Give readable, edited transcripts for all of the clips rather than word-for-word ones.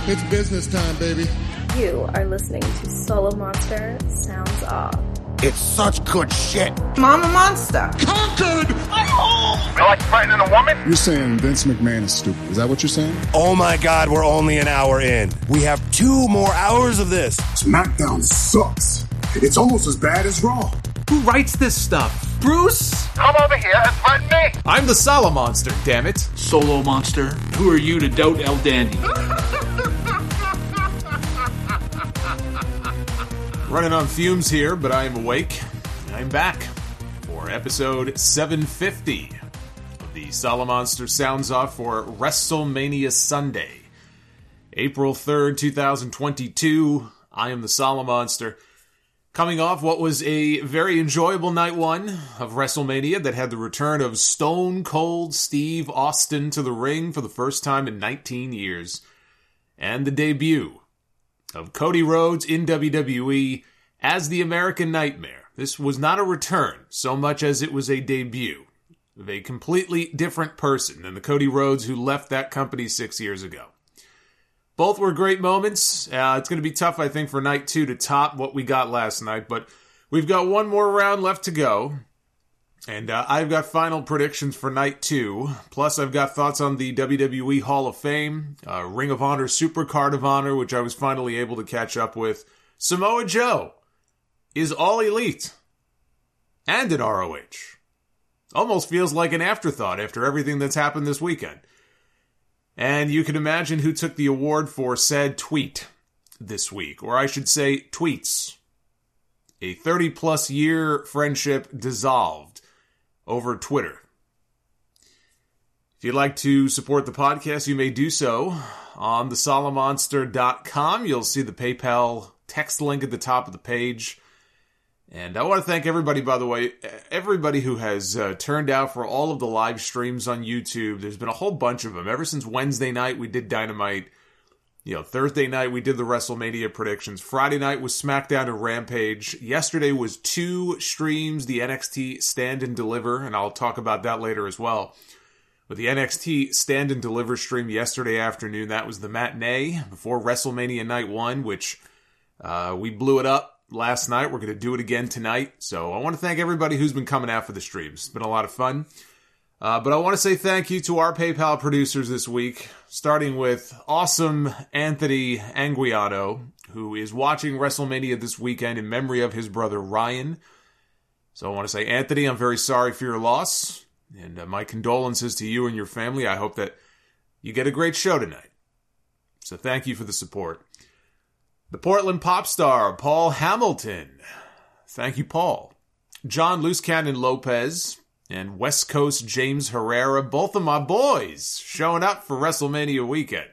It's business time, baby. You are listening to Solo Monster Sounds Off. It's such good shit. Mama Monster. Conquered! I'm home! You like threatening a woman? You're saying Vince McMahon is stupid. Is that what you're saying? Oh my God, we're only an hour in. We have 2 more hours of this. SmackDown sucks. It's almost as bad as Raw. Who writes this stuff? Bruce? Come over here and threaten me! I'm the Solo Monster, damn it. Solo Monster, who are you to doubt El Dandy? Running on fumes here, but I am awake. I'm back for episode 750 of the Solo Monster Sounds Off for WrestleMania Sunday, April 3rd, 2022. I am the Solo Monster. Coming off what was a very enjoyable night one of WrestleMania that had the return of Stone Cold Steve Austin to the ring for the first time in 19 years. And the debut of Cody Rhodes in WWE as the American Nightmare. This was not a return so much as it was a debut of a completely different person than the Cody Rhodes who left that company 6 years ago. Both were great moments. It's going to be tough, I think, for night 2 to top what we got last night, but we've got one more round left to go. And I've got final predictions for night 2. Plus, I've got thoughts on the WWE Hall of Fame, Ring of Honor Supercard of Honor, which I was finally able to catch up with. Samoa Joe is All Elite and an ROH. Almost feels like an afterthought after everything that's happened this weekend. And you can imagine who took the award for said tweet this week, or I should say tweets. A 30-plus year friendship dissolved over Twitter. If you'd like to support the podcast, you may do so on thesolomonster.com. You'll see the PayPal text link at the top of the page. And I want to thank everybody, by the way, everybody who has turned out for all of the live streams on YouTube. There's been a whole bunch of them. Ever since Wednesday night, we did Dynamite. Thursday night, we did the WrestleMania predictions. Friday night was SmackDown and Rampage. Yesterday was 2 streams, the NXT Stand and Deliver, and I'll talk about that later as well. But the NXT Stand and Deliver stream yesterday afternoon, that was the matinee before WrestleMania Night 1, which we blew it up last night. We're going to do it again tonight. So I want to thank everybody who's been coming out for the streams. It's been a lot of fun. But I want to say thank you to our PayPal producers this week, starting with awesome Anthony Anguiano, who is watching WrestleMania this weekend in memory of his brother Ryan. So I want to say, Anthony, I'm very sorry for your loss, and my condolences to you and your family. I hope that you get a great show tonight. So thank you for the support. The Portland pop star, Paul Hamilton. Thank you, Paul. John Loose Cannon Lopez and West Coast James Herrera, both of my boys, showing up for WrestleMania weekend.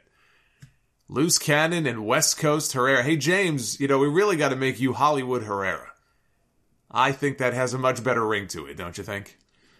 Loose Cannon and West Coast Herrera. Hey, James, we really got to make you Hollywood Herrera. I think that has a much better ring to it, don't you think?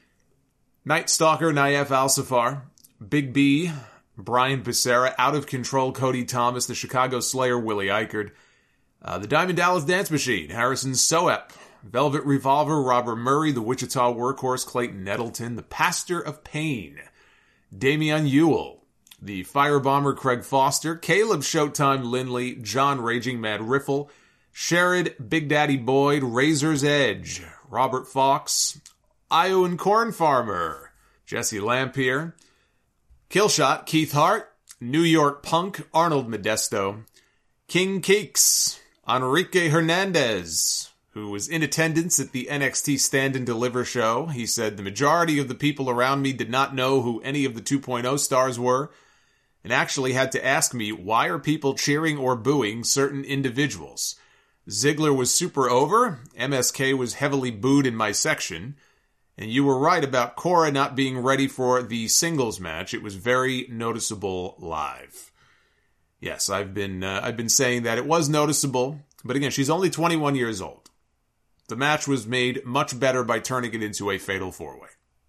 Night Stalker, Naif Al-Safar. Big B, Brian Becerra. Out of Control, Cody Thomas. The Chicago Slayer, Willie Eichard. The Diamond Dallas Dance Machine, Harrison Soep. Velvet Revolver, Robert Murray. The Wichita Workhorse, Clayton Nettleton. The Pastor of Pain, Damian Ewell. The Firebomber, Craig Foster. Caleb Showtime Lindley. John Raging Mad Riffle. Sherrod Big Daddy Boyd. Razor's Edge, Robert Fox. Iowan Corn Farmer, Jesse Lampier. Killshot, Keith Hart. New York Punk, Arnold Modesto. King Keeks, Enrique Hernandez, who was in attendance at the NXT Stand and Deliver show. He said, the majority of the people around me did not know who any of the 2.0 stars were, and actually had to ask me, why are people cheering or booing certain individuals? Ziggler was super over, MSK was heavily booed in my section, and you were right about Cora not being ready for the singles match. It was very noticeable live. Yes, I've been saying that it was noticeable, but again, she's only 21 years old. The match was made much better by turning it into a fatal 4-way.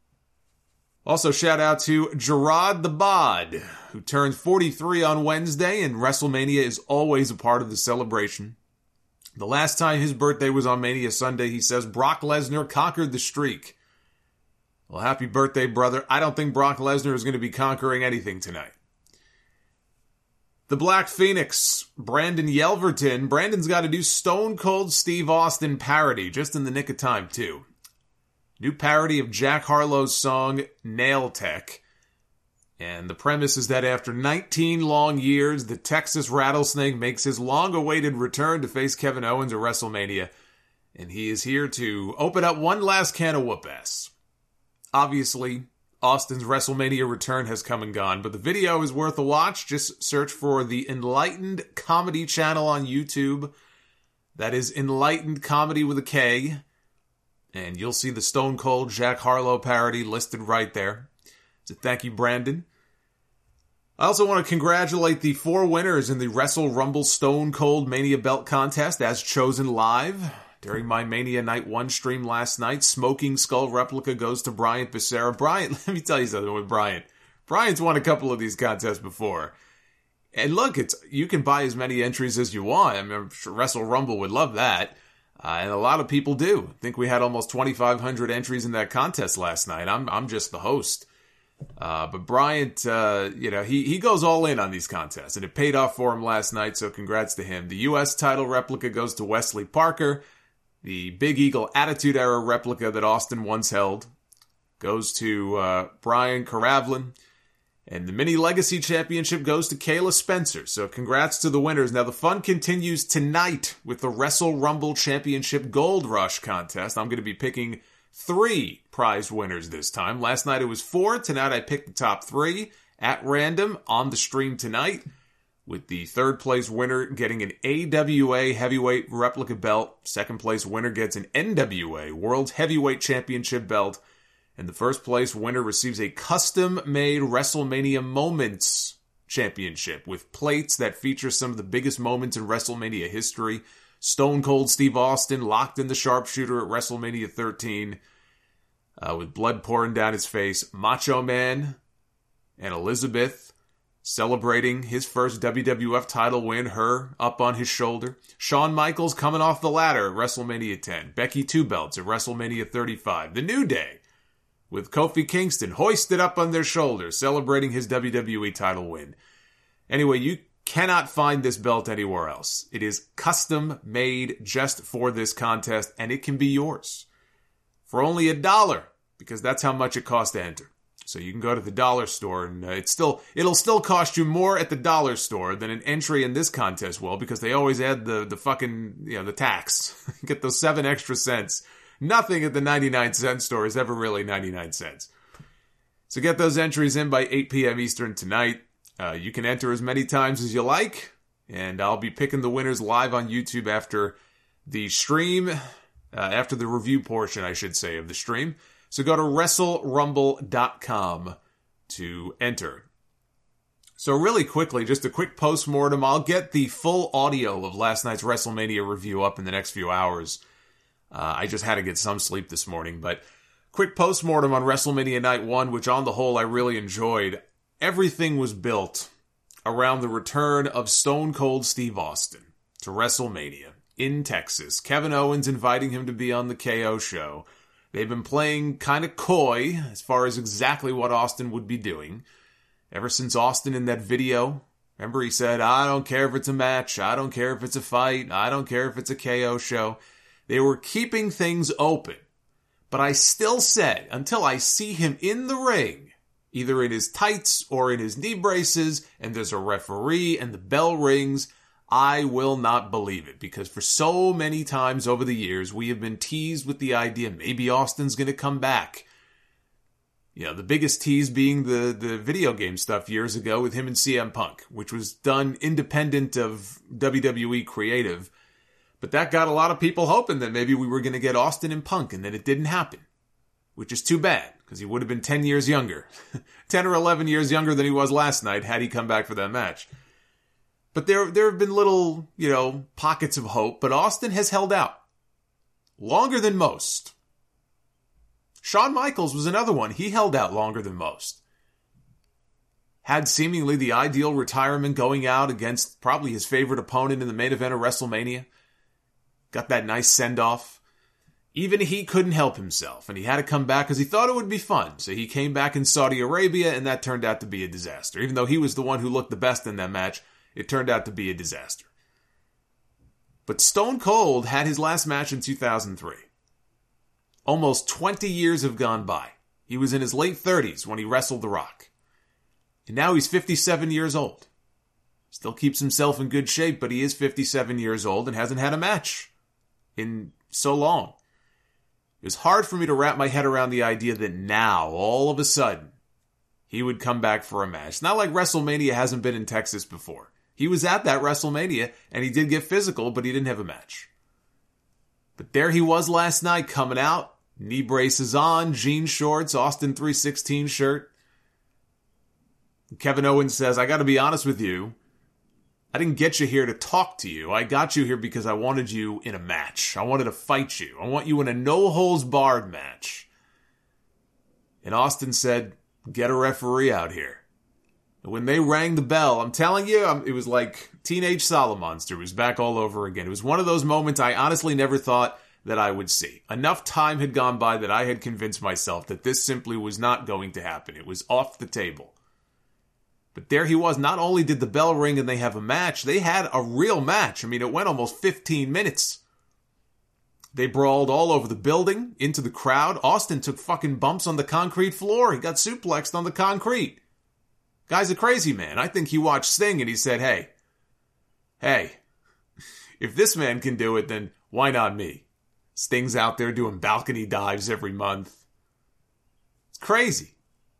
Also, shout out to Gerard the Bod, who turned 43 on Wednesday, and WrestleMania is always a part of the celebration. The last time his birthday was on Mania Sunday, he says Brock Lesnar conquered the streak. Well, happy birthday, brother. I don't think Brock Lesnar is going to be conquering anything tonight. The Black Phoenix, Brandon Yelverton. Brandon's got a new Stone Cold Steve Austin parody, just in the nick of time, too. New parody of Jack Harlow's song, Nail Tech. And the premise is that after 19 long years, the Texas Rattlesnake makes his long-awaited return to face Kevin Owens at WrestleMania. And he is here to open up one last can of whoop-ass. Obviously, Austin's WrestleMania return has come and gone, but the video is worth a watch. Just search for the Enlightened Comedy channel on YouTube. That is Enlightened Comedy with a K. And you'll see the Stone Cold Jack Harlow parody listed right there. So thank you, Brandon. I also want to congratulate the 4 winners in the Wrestle Rumble Stone Cold Mania Belt Contest as chosen live. During my Mania Night 1 stream last night, Smoking Skull replica goes to Bryant Becerra. Bryant, let me tell you something with Bryant. Bryant's won a couple of these contests before. And look, you can buy as many entries as you want. I mean, I'm sure Wrestle Rumble would love that. And a lot of people do. I think we had almost 2,500 entries in that contest last night. I'm just the host. But Bryant, he goes all in on these contests, and it paid off for him last night, so congrats to him. The U.S. title replica goes to Wesley Parker. The Big Eagle Attitude Era replica that Austin once held goes to Brian Karavlin. And the Mini Legacy Championship goes to Kayla Spencer. So congrats to the winners. Now the fun continues tonight with the Wrestle Rumble Championship Gold Rush contest. I'm going to be picking 3 prize winners this time. Last night it was 4. Tonight I picked the top 3 at random on the stream tonight, with the 3rd place winner getting an AWA Heavyweight Replica belt. 2nd place winner gets an NWA World Heavyweight Championship belt. And the 1st place winner receives a custom-made WrestleMania Moments Championship with plates that feature some of the biggest moments in WrestleMania history. Stone Cold Steve Austin locked in the sharpshooter at WrestleMania 13 with blood pouring down his face. Macho Man and Elizabeth celebrating his first WWF title win, her up on his shoulder. Shawn Michaels coming off the ladder at WrestleMania 10. Becky 2 belts at WrestleMania 35. The New Day with Kofi Kingston hoisted up on their shoulders, celebrating his WWE title win. Anyway, you cannot find this belt anywhere else. It is custom made just for this contest, and it can be yours for only $1, because that's how much it costs to enter. So you can go to the dollar store, and it'll still cost you more at the dollar store than an entry in this contest will, because they always add the fucking, the tax. Get those 7 extra cents. Nothing at the 99-cent store is ever really 99 cents. So get those entries in by 8 p.m. Eastern tonight. You can enter as many times as you like, and I'll be picking the winners live on YouTube after the stream, after the review portion, I should say, of the stream. So go to WrestleRumble.com to enter. So really quickly, just a quick postmortem. I'll get the full audio of last night's WrestleMania review up in the next few hours. I just had to get some sleep this morning, but quick postmortem on WrestleMania Night 1, which on the whole I really enjoyed. Everything was built around the return of Stone Cold Steve Austin to WrestleMania in Texas. Kevin Owens inviting him to be on the KO show. They've been playing kind of coy as far as exactly what Austin would be doing. Ever since Austin in that video, remember he said, I don't care if it's a match, I don't care if it's a fight, I don't care if it's a KO show. They were keeping things open. But I still said, until I see him in the ring, either in his tights or in his knee braces, and there's a referee and the bell rings, I will not believe it, because for so many times over the years, we have been teased with the idea maybe Austin's going to come back. The biggest tease being the video game stuff years ago with him and CM Punk, which was done independent of WWE creative. But that got a lot of people hoping that maybe we were going to get Austin and Punk, and then it didn't happen, which is too bad, because he would have been 10 years younger, 10 or 11 years younger than he was last night had he come back for that match. But there have been little, pockets of hope, but Austin has held out longer than most. Shawn Michaels was another one. He held out longer than most. Had seemingly the ideal retirement going out against probably his favorite opponent in the main event of WrestleMania. Got that nice send-off. Even he couldn't help himself, and he had to come back because he thought it would be fun. So he came back in Saudi Arabia, and that turned out to be a disaster. Even though he was the one who looked the best in that match, it turned out to be a disaster. But Stone Cold had his last match in 2003. Almost 20 years have gone by. He was in his late 30s when he wrestled The Rock. And now he's 57 years old. Still keeps himself in good shape, but he is 57 years old and hasn't had a match in so long. It was hard for me to wrap my head around the idea that now, all of a sudden, he would come back for a match. It's not like WrestleMania hasn't been in Texas before. He was at that WrestleMania, and he did get physical, but he didn't have a match. But there he was last night, coming out, knee braces on, jean shorts, Austin 316 shirt. Kevin Owens says, I gotta be honest with you, I didn't get you here to talk to you. I got you here because I wanted you in a match. I wanted to fight you. I want you in a no-holds-barred match. And Austin said, get a referee out here. And when they rang the bell, I'm telling you, it was like Teenage Solomonster was back all over again. It was one of those moments I honestly never thought that I would see. Enough time had gone by that I had convinced myself that this simply was not going to happen. It was off the table. But there he was. Not only did the bell ring and they have a match, they had a real match. I mean, it went almost 15 minutes. They brawled all over the building, into the crowd. Austin took fucking bumps on the concrete floor. He got suplexed on the concrete. Guy's a crazy man. I think he watched Sting and he said, hey, if this man can do it, then why not me? Sting's out there doing balcony dives every month. It's crazy.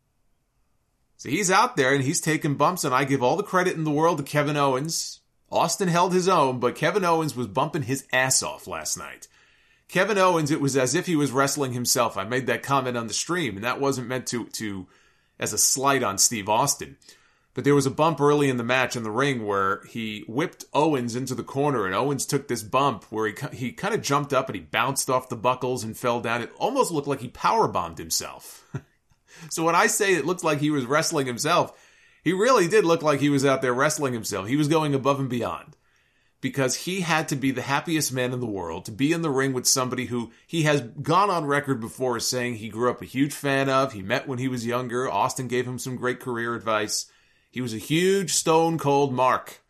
So he's out there and he's taking bumps, and I give all the credit in the world to Kevin Owens. Austin held his own, but Kevin Owens was bumping his ass off last night. Kevin Owens, it was as if he was wrestling himself. I made that comment on the stream, and that wasn't meant to as a slight on Steve Austin. But there was a bump early in the match in the ring where he whipped Owens into the corner, and Owens took this bump where he kind of jumped up and he bounced off the buckles and fell down. It almost looked like he powerbombed himself. So when I say it looked like he was wrestling himself, he really did look like he was out there wrestling himself. He was going above and beyond because he had to be the happiest man in the world to be in the ring with somebody who he has gone on record before as saying he grew up a huge fan of. He met when he was younger. Austin gave him some great career advice. He was a huge Stone Cold mark.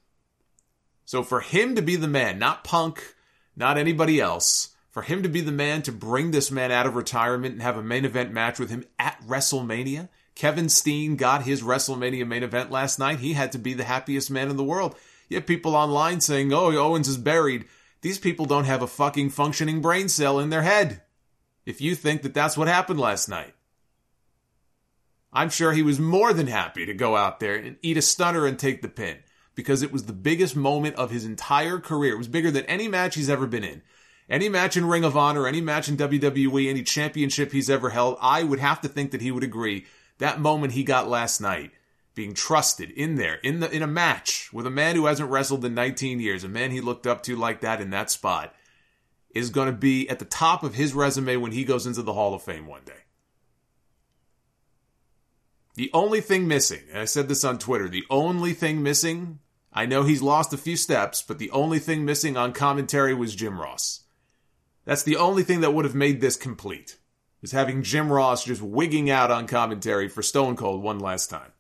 So for him to be the man, not Punk, not anybody else, for him to be the man to bring this man out of retirement and have a main event match with him at WrestleMania. Kevin Steen got his WrestleMania main event last night. He had to be the happiest man in the world. You have people online saying, oh, Owens is buried. These people don't have a fucking functioning brain cell in their head. If you think that that's what happened last night. I'm sure he was more than happy to go out there and eat a stunner and take the pin because it was the biggest moment of his entire career. It was bigger than any match he's ever been in. Any match in Ring of Honor, any match in WWE, any championship he's ever held, I would have to think that he would agree that moment he got last night, being trusted in there, in a match with a man who hasn't wrestled in 19 years, a man he looked up to like that in that spot, is going to be at the top of his resume when he goes into the Hall of Fame one day. The only thing missing, and I said this on Twitter, the only thing missing, I know he's lost a few steps, but the only thing missing on commentary was Jim Ross. That's the only thing that would have made this complete, was having Jim Ross just wigging out on commentary for Stone Cold one last time.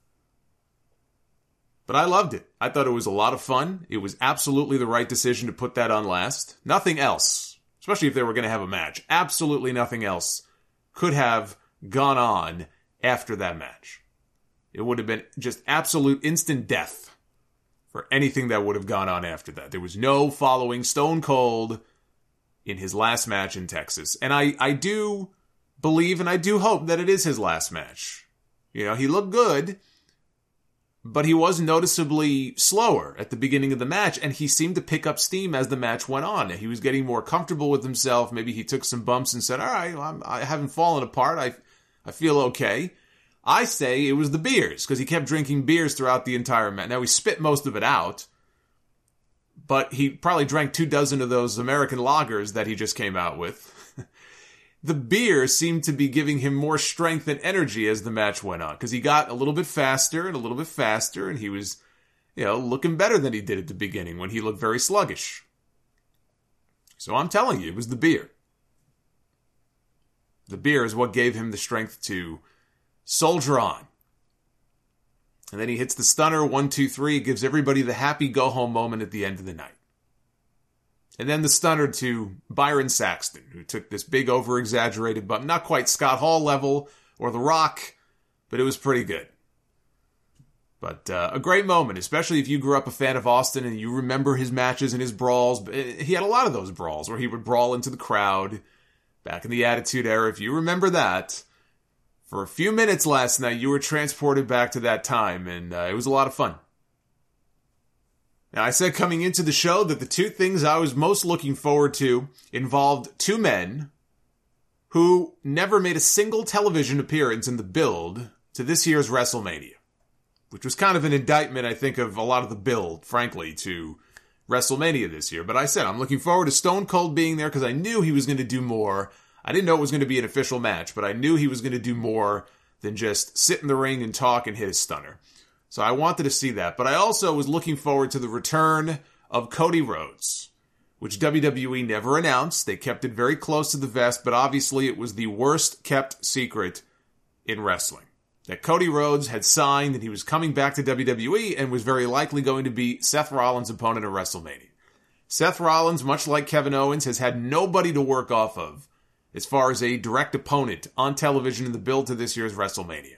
But I loved it. I thought it was a lot of fun. It was absolutely the right decision to put that on last. Nothing else, especially if they were going to have a match, absolutely nothing else could have gone on after that match. It would have been just absolute instant death for anything that would have gone on after that. There was no following Stone Cold in his last match in Texas. And I do believe and I do hope that it is his last match. You know, he looked good, but he was noticeably slower at the beginning of the match, and he seemed to pick up steam as the match went on. He was getting more comfortable with himself. Maybe he took some bumps and said, all right, I haven't fallen apart. I feel okay. I say it was the beers, because he kept drinking beers throughout the entire match. Now, he spit most of it out, but he probably drank 24 of those American lagers that he just came out with. The beer seemed to be giving him more strength and energy as the match went on, because he got a little bit faster and a little bit faster, and he was, looking better than he did at the beginning when he looked very sluggish. So I'm telling you, it was the beer. The beer is what gave him the strength to soldier on. And then he hits the stunner, 1, 2, 3, gives everybody the happy go-home moment at the end of the night. And then the stunner to Byron Saxton, who took this big over-exaggerated bump, not quite Scott Hall level or The Rock, but it was pretty good. But a great moment, especially if you grew up a fan of Austin and you remember his matches and his brawls. He had a lot of those brawls where he would brawl into the crowd back in the Attitude Era. If you remember that, for a few minutes last night, you were transported back to that time, and it was a lot of fun. Now, I said coming into the show that the two things I was most looking forward to involved two men who never made a single television appearance in the build to this year's WrestleMania, which was kind of an indictment, I think, of a lot of the build, frankly, to WrestleMania this year. But I said I'm looking forward to Stone Cold being there because I knew he was going to do more. I didn't know it was going to be an official match, but I knew he was going to do more than just sit in the ring and talk and hit a stunner. So I wanted to see that. But I also was looking forward to the return of Cody Rhodes, which WWE never announced. They kept it very close to the vest, but obviously it was the worst kept secret in wrestling. That Cody Rhodes had signed and he was coming back to WWE and was very likely going to be Seth Rollins' opponent at WrestleMania. Seth Rollins, much like Kevin Owens, has had nobody to work off of as far as a direct opponent on television in the build to this year's WrestleMania.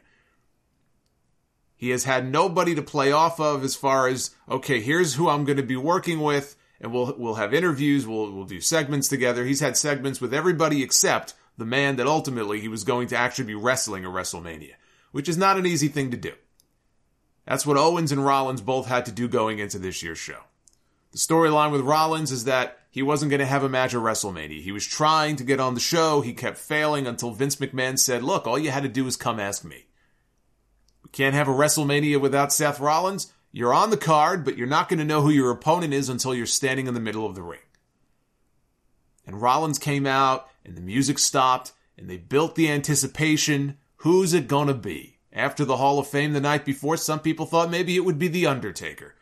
He has had nobody to play off of as far as, okay, here's who I'm going to be working with, and we'll have interviews, we'll do segments together. He's had segments with everybody except the man that ultimately he was going to actually be wrestling at WrestleMania, which is not an easy thing to do. That's what Owens and Rollins both had to do going into this year's show. The storyline with Rollins is that he wasn't going to have a match at WrestleMania. He was trying to get on the show. He kept failing until Vince McMahon said, look, all you had to do is come ask me. We can't have a WrestleMania without Seth Rollins. You're on the card, but you're not going to know who your opponent is until you're standing in the middle of the ring. And Rollins came out, and the music stopped, and they built the anticipation. Who's it going to be? After the Hall of Fame the night before, some people thought maybe it would be The Undertaker.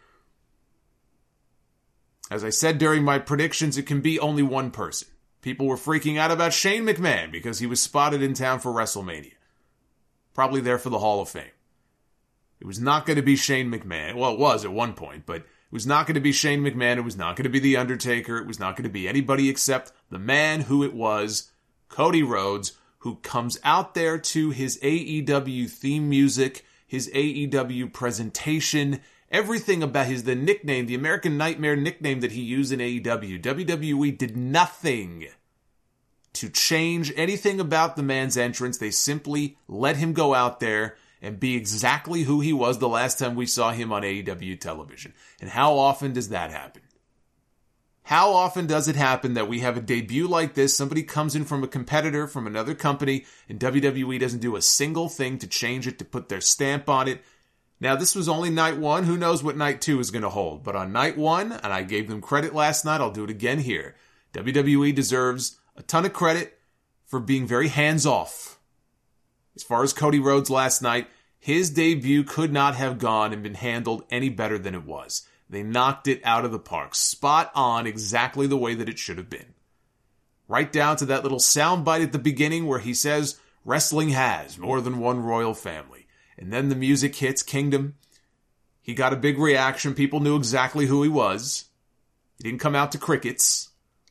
As I said during my predictions, it can be only one person. People were freaking out about Shane McMahon because he was spotted in town for WrestleMania. Probably there for the Hall of Fame. It was not going to be Shane McMahon. Well, it was at one point, but it was not going to be Shane McMahon. It was not going to be The Undertaker. It was not going to be anybody except the man who it was, Cody Rhodes, who comes out there to his AEW theme music, his AEW presentation, everything about the nickname, the American Nightmare nickname that he used in AEW. WWE did nothing to change anything about the man's entrance. They simply let him go out there and be exactly who he was the last time we saw him on AEW television. And how often does that happen? How often does it happen that we have a debut like this, somebody comes in from a competitor, from another company, and WWE doesn't do a single thing to change it, to put their stamp on it? Now, this was only night one. Who knows what night two is going to hold? But on night one, and I gave them credit last night, I'll do it again here. WWE deserves a ton of credit for being very hands-off. As far as Cody Rhodes last night, his debut could not have gone and been handled any better than it was. They knocked it out of the park. Spot on, exactly the way that it should have been. Right down to that little soundbite at the beginning where he says, wrestling has more than one royal family. And then the music hits Kingdom. He got a big reaction. People knew exactly who he was. He didn't come out to crickets.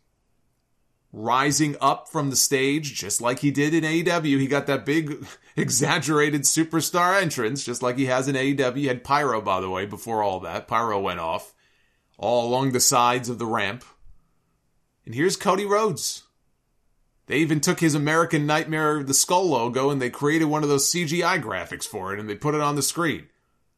Rising up from the stage, just like he did in AEW. He got that big, exaggerated superstar entrance, just like he has in AEW. He had pyro, by the way, before all that. Pyro went off all along the sides of the ramp. And here's Cody Rhodes. They even took his American Nightmare, the skull logo, and they created one of those CGI graphics for it, and they put it on the screen.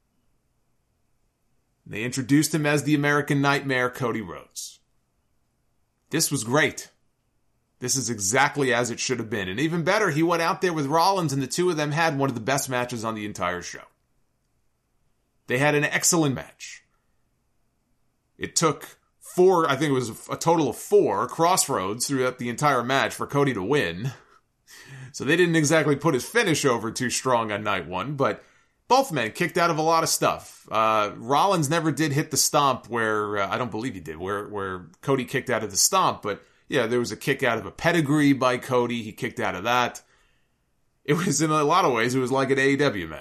They introduced him as the American Nightmare, Cody Rhodes. This was great. This is exactly as it should have been. And even better, he went out there with Rollins, and the two of them had one of the best matches on the entire show. They had an excellent match. It took I think it was a total of 4 crossroads throughout the entire match for Cody to win. So they didn't exactly put his finish over too strong on night one, but both men kicked out of a lot of stuff. Rollins never did hit the stomp where, I don't believe he did, where Cody kicked out of the stomp, but yeah, there was a kick out of a pedigree by Cody. He kicked out of that. It was, in a lot of ways, it was like an AEW match.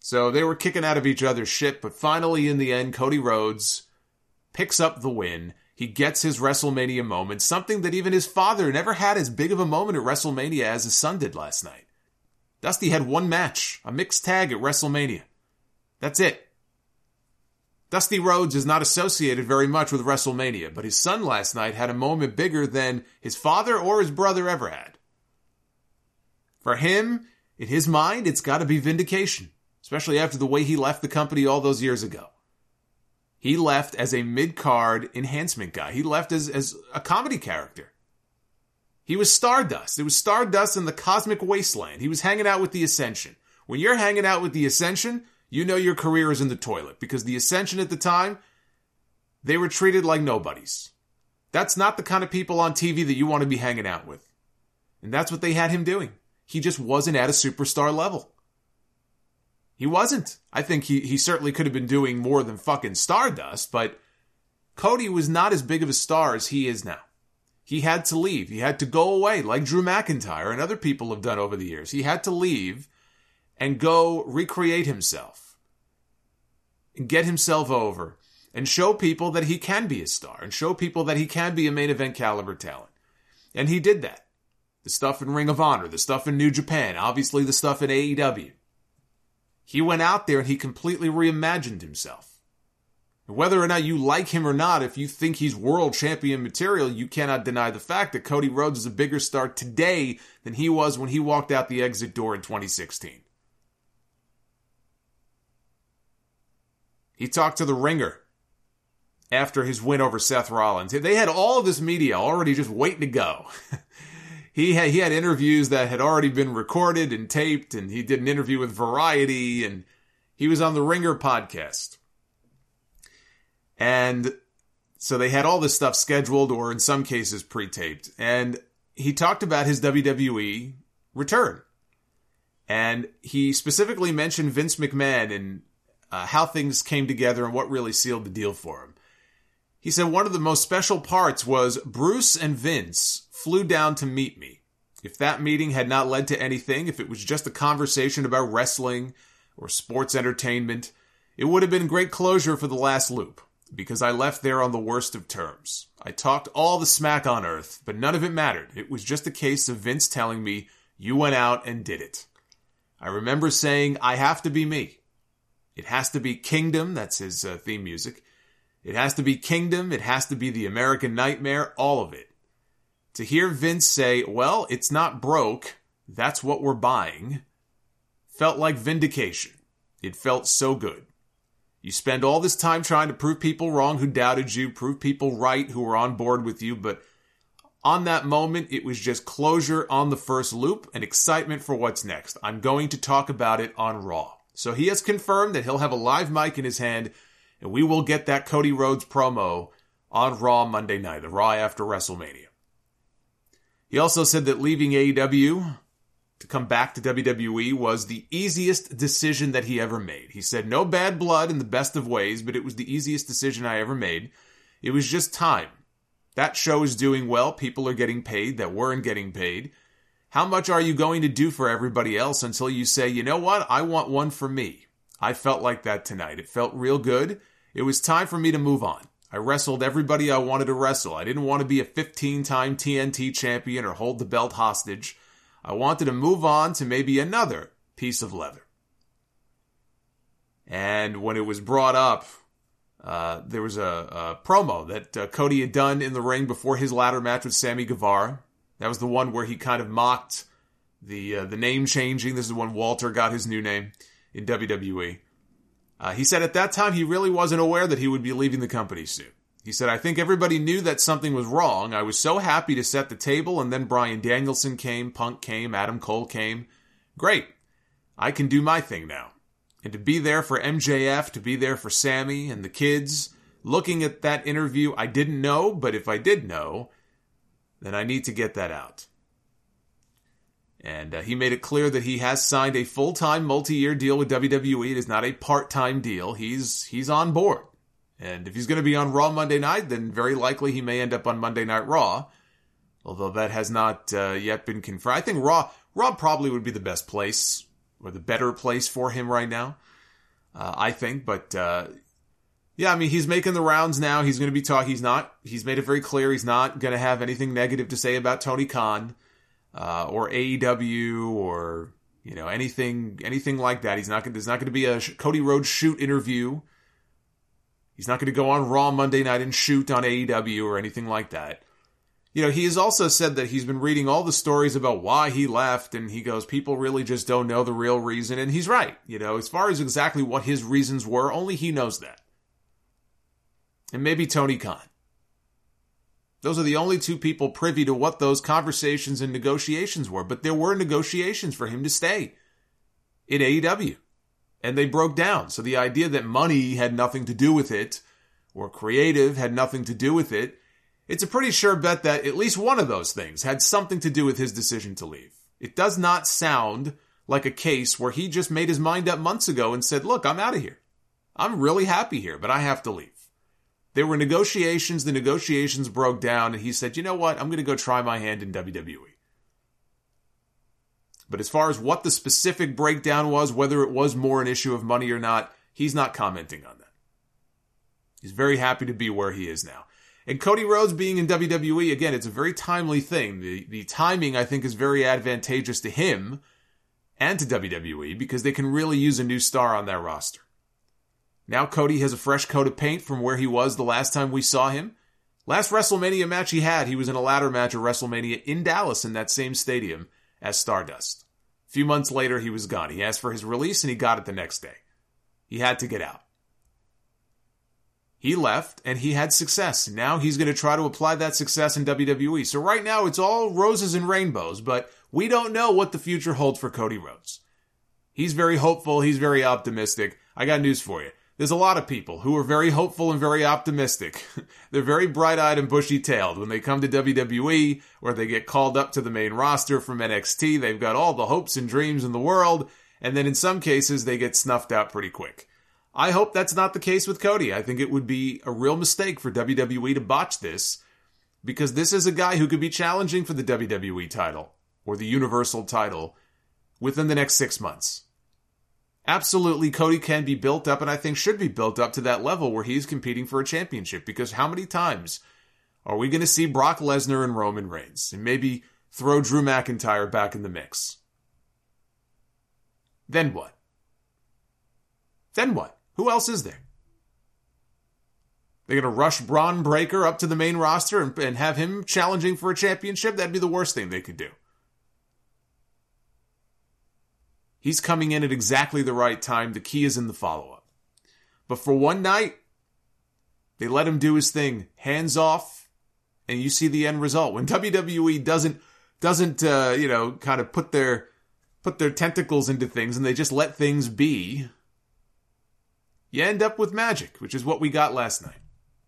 So they were kicking out of each other's shit, but finally in the end, Cody Rhodes picks up the win. He gets his WrestleMania moment, something that even his father never had as big of a moment at WrestleMania as his son did last night. Dusty had one match, a mixed tag at WrestleMania. That's it. Dusty Rhodes is not associated very much with WrestleMania, but his son last night had a moment bigger than his father or his brother ever had. For him, in his mind, it's got to be vindication, especially after the way he left the company all those years ago. He left as a mid-card enhancement guy. He left as a comedy character. He was Stardust. It was Stardust in the cosmic wasteland. He was hanging out with the Ascension. When you're hanging out with the Ascension, you know your career is in the toilet, because the Ascension at the time, they were treated like nobodies. That's not the kind of people on TV that you want to be hanging out with. And that's what they had him doing. He just wasn't at a superstar level. He wasn't. I think he certainly could have been doing more than fucking Stardust, but Cody was not as big of a star as he is now. He had to leave. He had to go away, like Drew McIntyre and other people have done over the years. He had to leave and go recreate himself and get himself over and show people that he can be a star and show people that he can be a main event caliber talent. And he did that. The stuff in Ring of Honor, the stuff in New Japan, obviously the stuff in AEW. He went out there and he completely reimagined himself. And whether or not you like him or not, if you think he's world champion material, you cannot deny the fact that Cody Rhodes is a bigger star today than he was when he walked out the exit door in 2016. He talked to The Ringer after his win over Seth Rollins. They had all of this media already just waiting to go. He had interviews that had already been recorded and taped, and he did an interview with Variety, and he was on the Ringer podcast. And so they had all this stuff scheduled, or in some cases pre-taped. And he talked about his WWE return. And he specifically mentioned Vince McMahon and how things came together and what really sealed the deal for him. He said one of the most special parts was Bruce and Vince flew down to meet me. If that meeting had not led to anything, if it was just a conversation about wrestling or sports entertainment, it would have been great closure for the last loop, because I left there on the worst of terms. I talked all the smack on earth, but none of it mattered. It was just a case of Vince telling me, you went out and did it. I remember saying, I have to be me. It has to be Kingdom, that's his theme music. It has to be Kingdom, it has to be the American Nightmare, all of it. To hear Vince say, well, it's not broke, that's what we're buying, felt like vindication. It felt so good. You spend all this time trying to prove people wrong who doubted you, prove people right who were on board with you, but on that moment, it was just closure on the first loop and excitement for what's next. I'm going to talk about it on Raw. So he has confirmed that he'll have a live mic in his hand, and we will get that Cody Rhodes promo on Raw Monday night, the Raw after WrestleMania. He also said that leaving AEW to come back to WWE was the easiest decision that he ever made. He said, no bad blood in the best of ways, but it was the easiest decision I ever made. It was just time. That show is doing well. People are getting paid that weren't getting paid. How much are you going to do for everybody else until you say, you know what? I want one for me. I felt like that tonight. It felt real good. It was time for me to move on. I wrestled everybody I wanted to wrestle. I didn't want to be a 15-time TNT champion or hold the belt hostage. I wanted to move on to maybe another piece of leather. And when it was brought up, there was a promo that Cody had done in the ring before his ladder match with Sammy Guevara. That was the one where he kind of mocked the name changing. This is when Walter got his new name in WWE. He said at that time he really wasn't aware that he would be leaving the company soon. He said, I think everybody knew that something was wrong. I was so happy to set the table, and then Bryan Danielson came, Punk came, Adam Cole came. Great. I can do my thing now. And to be there for MJF, to be there for Sammy and the kids, looking at that interview, I didn't know, but if I did know, then I need to get that out. And he made it clear that he has signed a full-time multi-year deal with WWE. It is not a part-time deal. He's on board. And if he's going to be on Raw Monday night, then very likely he may end up on Monday Night Raw. Although that has not yet been confirmed. I think Raw probably would be the best place, or the better place for him right now. I think. But, yeah, I mean, he's making the rounds now. He's going to be talking. He's made it very clear he's not going to have anything negative to say about Tony Khan, or AEW, or, you know, anything like that. There's not going to be a Cody Rhodes shoot interview. He's not going to go on Raw Monday night and shoot on AEW or anything like that. You know, he has also said that he's been reading all the stories about why he left, and he goes, people really just don't know the real reason, and he's right. You know, as far as exactly what his reasons were, only he knows that. And maybe Tony Khan. Those are the only two people privy to what those conversations and negotiations were, but there were negotiations for him to stay in AEW. And they broke down. So the idea that money had nothing to do with it, or creative had nothing to do with it, it's a pretty sure bet that at least one of those things had something to do with his decision to leave. It does not sound like a case where he just made his mind up months ago and said, look, I'm out of here. I'm really happy here, but I have to leave. There were negotiations, the negotiations broke down, and he said, you know what, I'm going to go try my hand in WWE. But as far as what the specific breakdown was, whether it was more an issue of money or not, he's not commenting on that. He's very happy to be where he is now. And Cody Rhodes being in WWE, again, it's a very timely thing. The timing, I think, is very advantageous to him and to WWE because they can really use a new star on that roster. Now Cody has a fresh coat of paint from where he was the last time we saw him. Last WrestleMania match he was in a ladder match at WrestleMania in Dallas in that same stadium as Stardust. A few months later, he was gone. He asked for his release, and he got it the next day. He had to get out. He left, and he had success. Now he's going to try to apply that success in WWE. So right now, it's all roses and rainbows, but we don't know what the future holds for Cody Rhodes. He's very hopeful. He's very optimistic. I got news for you. There's a lot of people who are very hopeful and very optimistic. They're very bright-eyed and bushy-tailed. When they come to WWE, or they get called up to the main roster from NXT, they've got all the hopes and dreams in the world, and then in some cases, they get snuffed out pretty quick. I hope that's not the case with Cody. I think it would be a real mistake for WWE to botch this, because this is a guy who could be challenging for the WWE title, or the Universal title, within the next 6 months. Absolutely, Cody can be built up, and I think should be built up to that level where he's competing for a championship. Because how many times are we going to see Brock Lesnar and Roman Reigns? And maybe throw Drew McIntyre back in the mix. Then what? Then what? Who else is there? They're going to rush Braun Breaker up to the main roster and have him challenging for a championship? That'd be the worst thing they could do. He's coming in at exactly the right time. The key is in the follow-up. But for one night, they let him do his thing. Hands off, and you see the end result. When WWE doesn't kind of put their tentacles into things and they just let things be, you end up with magic, which is what we got last night.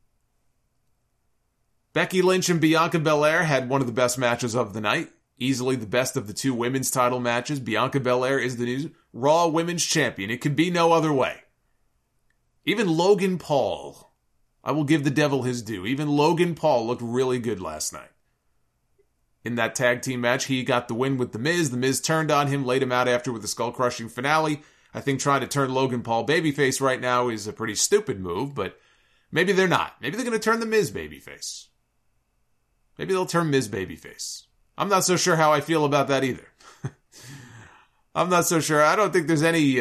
Becky Lynch and Bianca Belair had one of the best matches of the night. Easily the best of the two women's title matches. Bianca Belair is the new Raw Women's Champion. It could be no other way. Even Logan Paul, I will give the devil his due. Even Logan Paul looked really good last night. In that tag team match, he got the win with The Miz. The Miz turned on him, laid him out after with a skull-crushing finale. I think trying to turn Logan Paul babyface right now is a pretty stupid move, but maybe they're not. Maybe they're going to turn The Miz babyface. Maybe they'll turn Miz babyface. I'm not so sure how I feel about that either. I'm not so sure. I don't think there's any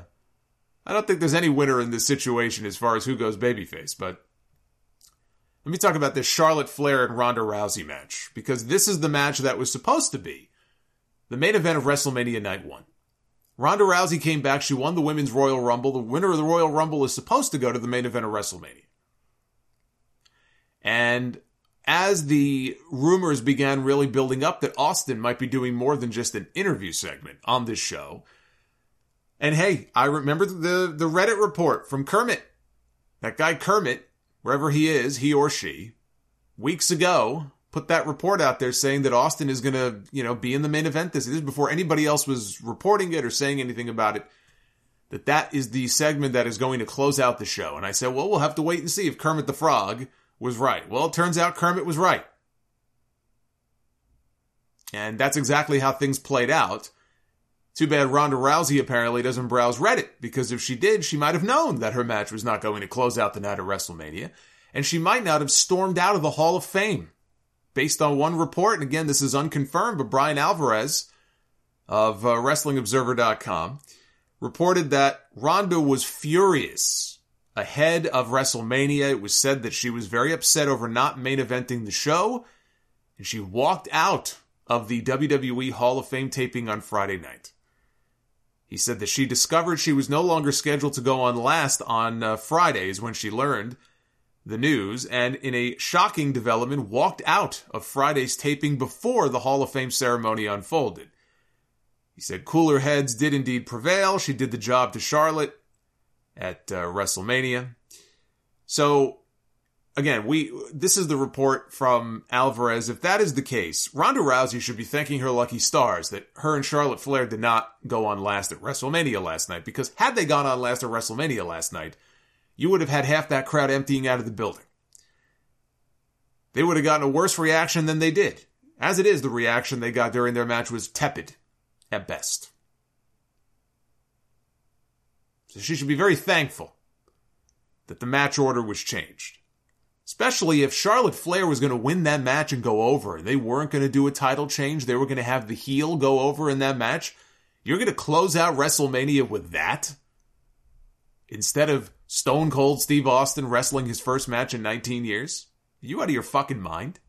winner in this situation as far as who goes babyface, but let me talk about this Charlotte Flair and Ronda Rousey match, because this is the match that was supposed to be the main event of WrestleMania Night 1. Ronda Rousey came back. She won the Women's Royal Rumble. The winner of the Royal Rumble is supposed to go to the main event of WrestleMania. And as the rumors began really building up that Austin might be doing more than just an interview segment on this show. And hey, I remember the Reddit report from Kermit. That guy Kermit, wherever he is, he or she, weeks ago, put that report out there saying that Austin is going to, be in the main event. This is before anybody else was reporting it or saying anything about it. That is the segment that is going to close out the show. And I said, well, we'll have to wait and see if Kermit the Frog was right. Well, it turns out Kermit was right. And that's exactly how things played out. Too bad Ronda Rousey apparently doesn't browse Reddit, because if she did, she might have known that her match was not going to close out the night of WrestleMania, and she might not have stormed out of the Hall of Fame. Based on one report, and again, this is unconfirmed, but Brian Alvarez of WrestlingObserver.com reported that Ronda was furious ahead of WrestleMania. It was said that she was very upset over not main eventing the show, and she walked out of the WWE Hall of Fame taping on Friday night. He said that she discovered she was no longer scheduled to go on last on Fridays when she learned the news, and in a shocking development, walked out of Friday's taping before the Hall of Fame ceremony unfolded. He said cooler heads did indeed prevail. She did the job to Charlotte at WrestleMania. So, again, this is the report from Alvarez. If that is the case, Ronda Rousey should be thanking her lucky stars that her and Charlotte Flair did not go on last at WrestleMania last night, because had they gone on last at WrestleMania last night, you would have had half that crowd emptying out of the building. They would have gotten a worse reaction than they did. As it is, the reaction they got during their match was tepid, at best. So she should be very thankful that the match order was changed. Especially if Charlotte Flair was going to win that match and go over. They weren't going to do a title change. They were going to have the heel go over in that match. You're going to close out WrestleMania with that? Instead of Stone Cold Steve Austin wrestling his first match in 19 years? Are you out of your fucking mind?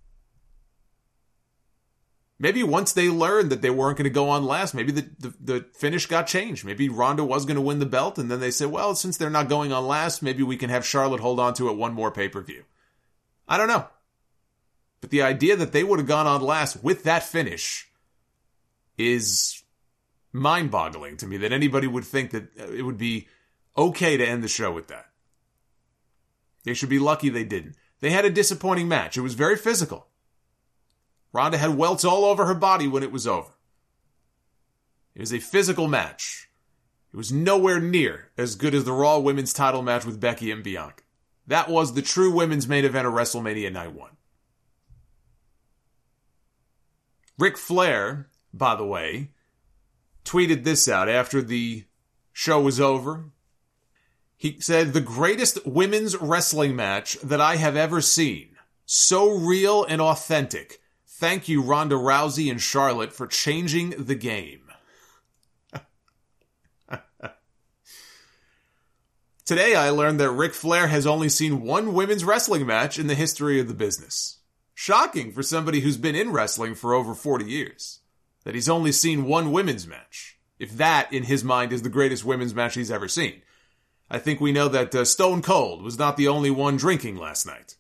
Maybe once they learned that they weren't going to go on last, maybe the finish got changed. Maybe Ronda was going to win the belt, and then they said, well, since they're not going on last, maybe we can have Charlotte hold on to it one more pay-per-view. I don't know. But the idea that they would have gone on last with that finish is mind-boggling to me, that anybody would think that it would be okay to end the show with that. They should be lucky they didn't. They had a disappointing match. It was very physical. Ronda had welts all over her body when it was over. It was a physical match. It was nowhere near as good as the Raw Women's title match with Becky and Bianca. That was the true women's main event of WrestleMania Night 1. Ric Flair, by the way, tweeted this out after the show was over. He said, the greatest women's wrestling match that I have ever seen. So real and authentic. Thank you, Ronda Rousey and Charlotte, for changing the game. Today I learned that Ric Flair has only seen one women's wrestling match in the history of the business. Shocking for somebody who's been in wrestling for over 40 years. That he's only seen one women's match. If that, in his mind, is the greatest women's match he's ever seen. I think we know that Stone Cold was not the only one drinking last night.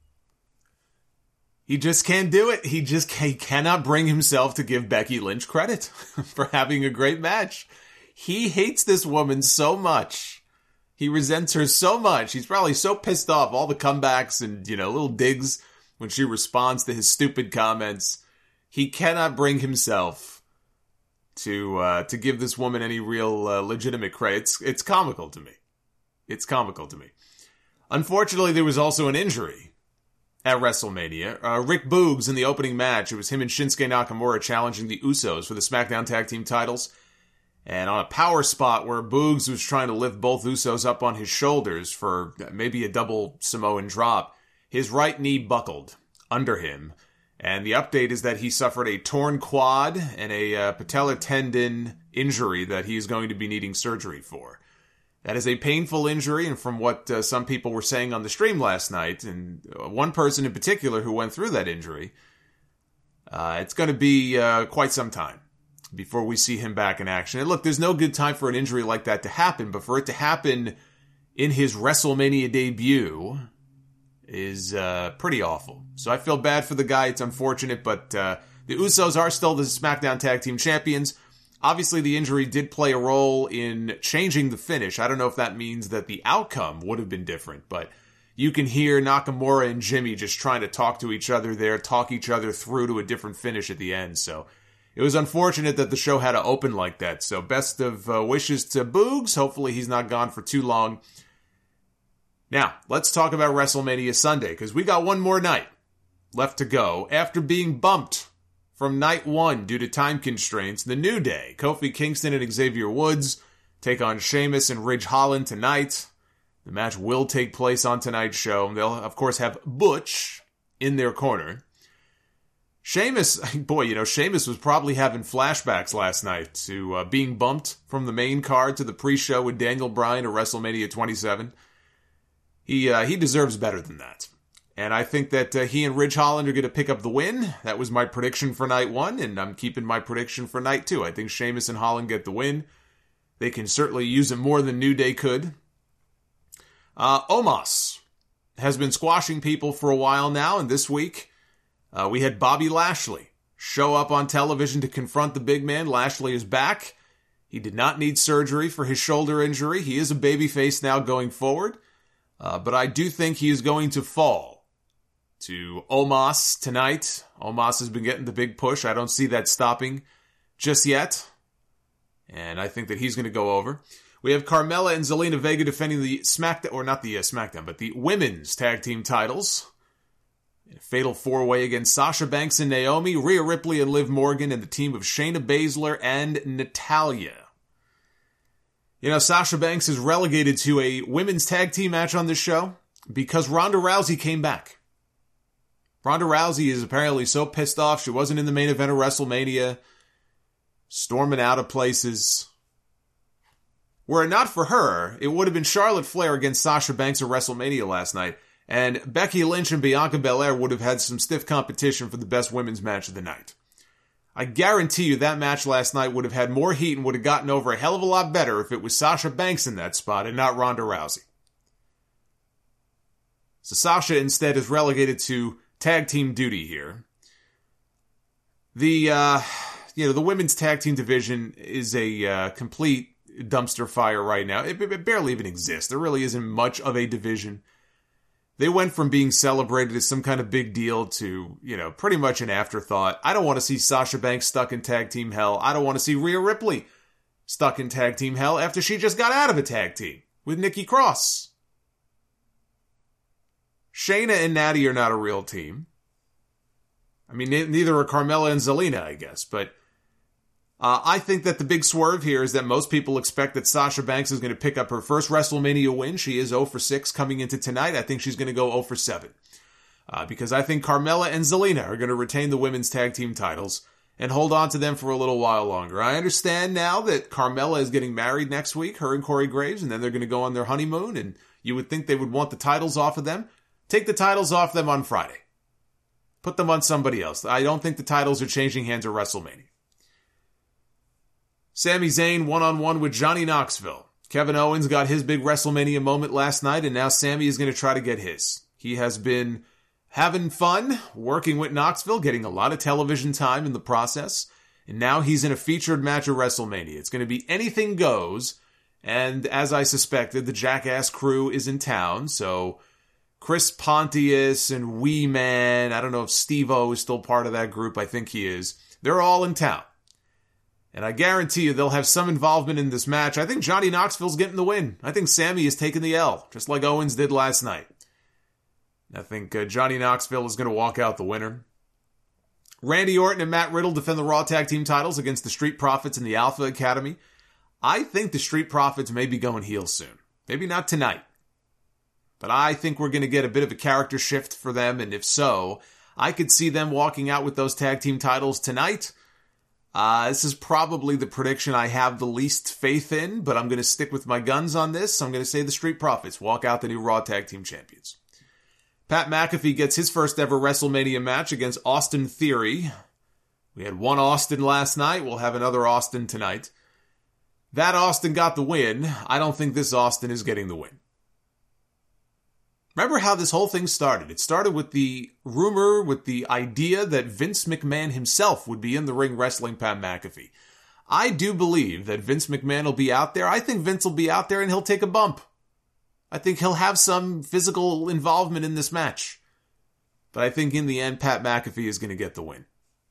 He just can't do it. He cannot bring himself to give Becky Lynch credit for having a great match. He hates this woman so much. He resents her so much. He's probably so pissed off. All the comebacks and, little digs when she responds to his stupid comments. He cannot bring himself to give this woman any real legitimate credit. It's comical to me. It's comical to me. Unfortunately, there was also an injury at WrestleMania. Rick Boogs in the opening match. It was him and Shinsuke Nakamura challenging the Usos for the SmackDown Tag Team titles. And on a power spot where Boogs was trying to lift both Usos up on his shoulders for maybe a double Samoan drop, his right knee buckled under him. And the update is that he suffered a torn quad and a patellar tendon injury that he is going to be needing surgery for. That is a painful injury, and from what some people were saying on the stream last night, and one person in particular who went through that injury, it's going to be quite some time before we see him back in action. And look, there's no good time for an injury like that to happen, but for it to happen in his WrestleMania debut is pretty awful. So I feel bad for the guy. It's unfortunate, but the Usos are still the SmackDown Tag Team Champions. Obviously, the injury did play a role in changing the finish. I don't know if that means that the outcome would have been different, but you can hear Nakamura and Jimmy just trying to talk to each other there, talk each other through to a different finish at the end. So it was unfortunate that the show had to open like that. So best of wishes to Boogs. Hopefully he's not gone for too long. Now, let's talk about WrestleMania Sunday, because we got one more night left to go after being bumped from night one due to time constraints. The New Day, Kofi Kingston and Xavier Woods, take on Sheamus and Ridge Holland tonight. The match will take place on tonight's show. They'll, of course, have Butch in their corner. Sheamus, Sheamus was probably having flashbacks last night to being bumped from the main card to the pre-show with Daniel Bryan at WrestleMania 27. He deserves better than that. And I think that he and Ridge Holland are going to pick up the win. That was my prediction for night one, and I'm keeping my prediction for night two. I think Sheamus and Holland get the win. They can certainly use it more than New Day could. Omos has been squashing people for a while now, and this week we had Bobby Lashley show up on television to confront the big man. Lashley is back. He did not need surgery for his shoulder injury. He is a babyface now going forward. But I do think he is going to fall to Omos tonight. Omos has been getting the big push. I don't see that stopping just yet. And I think that he's going to go over. We have Carmella and Zelina Vega defending the SmackDown, but the women's tag team titles. In a fatal four-way against Sasha Banks and Naomi, Rhea Ripley and Liv Morgan, and the team of Shayna Baszler and Natalya. Sasha Banks is relegated to a women's tag team match on this show because Ronda Rousey came back. Ronda Rousey is apparently so pissed off she wasn't in the main event of WrestleMania, storming out of places. Were it not for her, it would have been Charlotte Flair against Sasha Banks at WrestleMania last night, and Becky Lynch and Bianca Belair would have had some stiff competition for the best women's match of the night. I guarantee you that match last night would have had more heat and would have gotten over a hell of a lot better if it was Sasha Banks in that spot and not Ronda Rousey. So Sasha instead is relegated to tag team duty here. The women's tag team division is a complete dumpster fire right now. It barely even exists. There really isn't much of a division. They went from being celebrated as some kind of big deal to, pretty much an afterthought. I don't want to see Sasha Banks stuck in tag team hell. I don't want to see Rhea Ripley stuck in tag team hell after she just got out of a tag team with Nikki Cross. Shayna and Natty are not a real team. I mean, neither are Carmella and Zelina, I guess. But I think that the big swerve here is that most people expect that Sasha Banks is going to pick up her first WrestleMania win. She is 0-6 coming into tonight. I think she's going to go 0-7. Because I think Carmella and Zelina are going to retain the women's tag team titles and hold on to them for a little while longer. I understand now that Carmella is getting married next week, her and Corey Graves, and then they're going to go on their honeymoon, and you would think they would want the titles off of them. Take the titles off them on Friday. Put them on somebody else. I don't think the titles are changing hands at WrestleMania. Sami Zayn one-on-one with Johnny Knoxville. Kevin Owens got his big WrestleMania moment last night, and now Sami is going to try to get his. He has been having fun working with Knoxville, getting a lot of television time in the process, and now he's in a featured match at WrestleMania. It's going to be anything goes, and as I suspected, the Jackass crew is in town, so Chris Pontius and Wee Man, I don't know if Steve-O is still part of that group, I think he is. They're all in town. And I guarantee you they'll have some involvement in this match. I think Johnny Knoxville's getting the win. I think Sami is taking the L, just like Owens did last night. I think Johnny Knoxville is going to walk out the winner. Randy Orton and Matt Riddle defend the Raw Tag Team titles against the Street Profits and the Alpha Academy. I think the Street Profits may be going heel soon. Maybe not tonight. But I think we're going to get a bit of a character shift for them, and if so, I could see them walking out with those tag team titles tonight. This is probably the prediction I have the least faith in, but I'm going to stick with my guns on this. I'm going to say the Street Profits walk out the new Raw Tag Team Champions. Pat McAfee gets his first ever WrestleMania match against Austin Theory. We had one Austin last night. We'll have another Austin tonight. That Austin got the win. I don't think this Austin is getting the win. Remember how this whole thing started? It started with the rumor, with the idea that Vince McMahon himself would be in the ring wrestling Pat McAfee. I do believe that Vince McMahon will be out there. I think Vince will be out there and he'll take a bump. I think he'll have some physical involvement in this match. But I think in the end, Pat McAfee is going to get the win.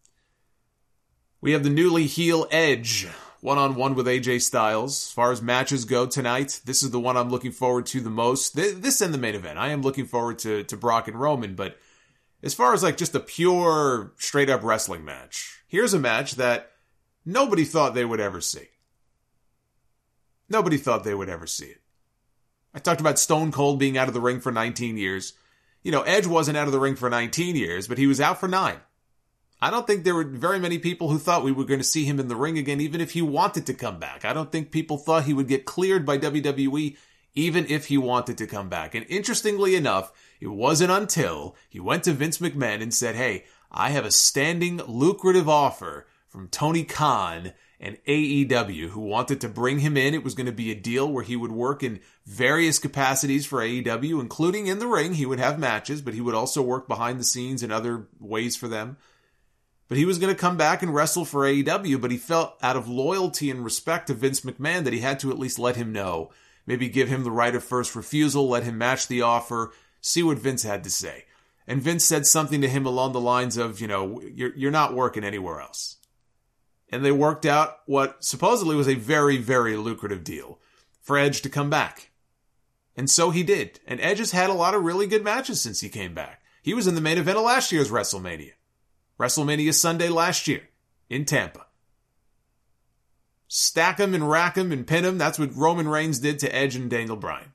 We have the newly heel Edge one-on-one with AJ Styles. As far as matches go tonight, this is the one I'm looking forward to the most. This and the main event. I am looking forward to Brock and Roman, but as far as like just a pure, straight up wrestling match, here's a match that nobody thought they would ever see. Nobody thought they would ever see it. I talked about Stone Cold being out of the ring for 19 years. You know, Edge wasn't out of the ring for 19 years, but he was out for 9. I don't think there were very many people who thought we were going to see him in the ring again, even if he wanted to come back. I don't think people thought he would get cleared by WWE, even if he wanted to come back. And interestingly enough, it wasn't until he went to Vince McMahon and said, hey, I have a standing, lucrative offer from Tony Khan and AEW, who wanted to bring him in. It was going to be a deal where he would work in various capacities for AEW, including in the ring. He would have matches, but he would also work behind the scenes in other ways for them. But he was going to come back and wrestle for AEW, but he felt out of loyalty and respect to Vince McMahon that he had to at least let him know. Maybe give him the right of first refusal, let him match the offer, see what Vince had to say. And Vince said something to him along the lines of, you know, you're not working anywhere else. And they worked out what supposedly was a very, very lucrative deal for Edge to come back. And so he did. And Edge has had a lot of really good matches since he came back. He was in the main event of last year's WrestleMania. WrestleMania Sunday last year in Tampa. Stack him and rack him and pin him. That's what Roman Reigns did to Edge and Daniel Bryan.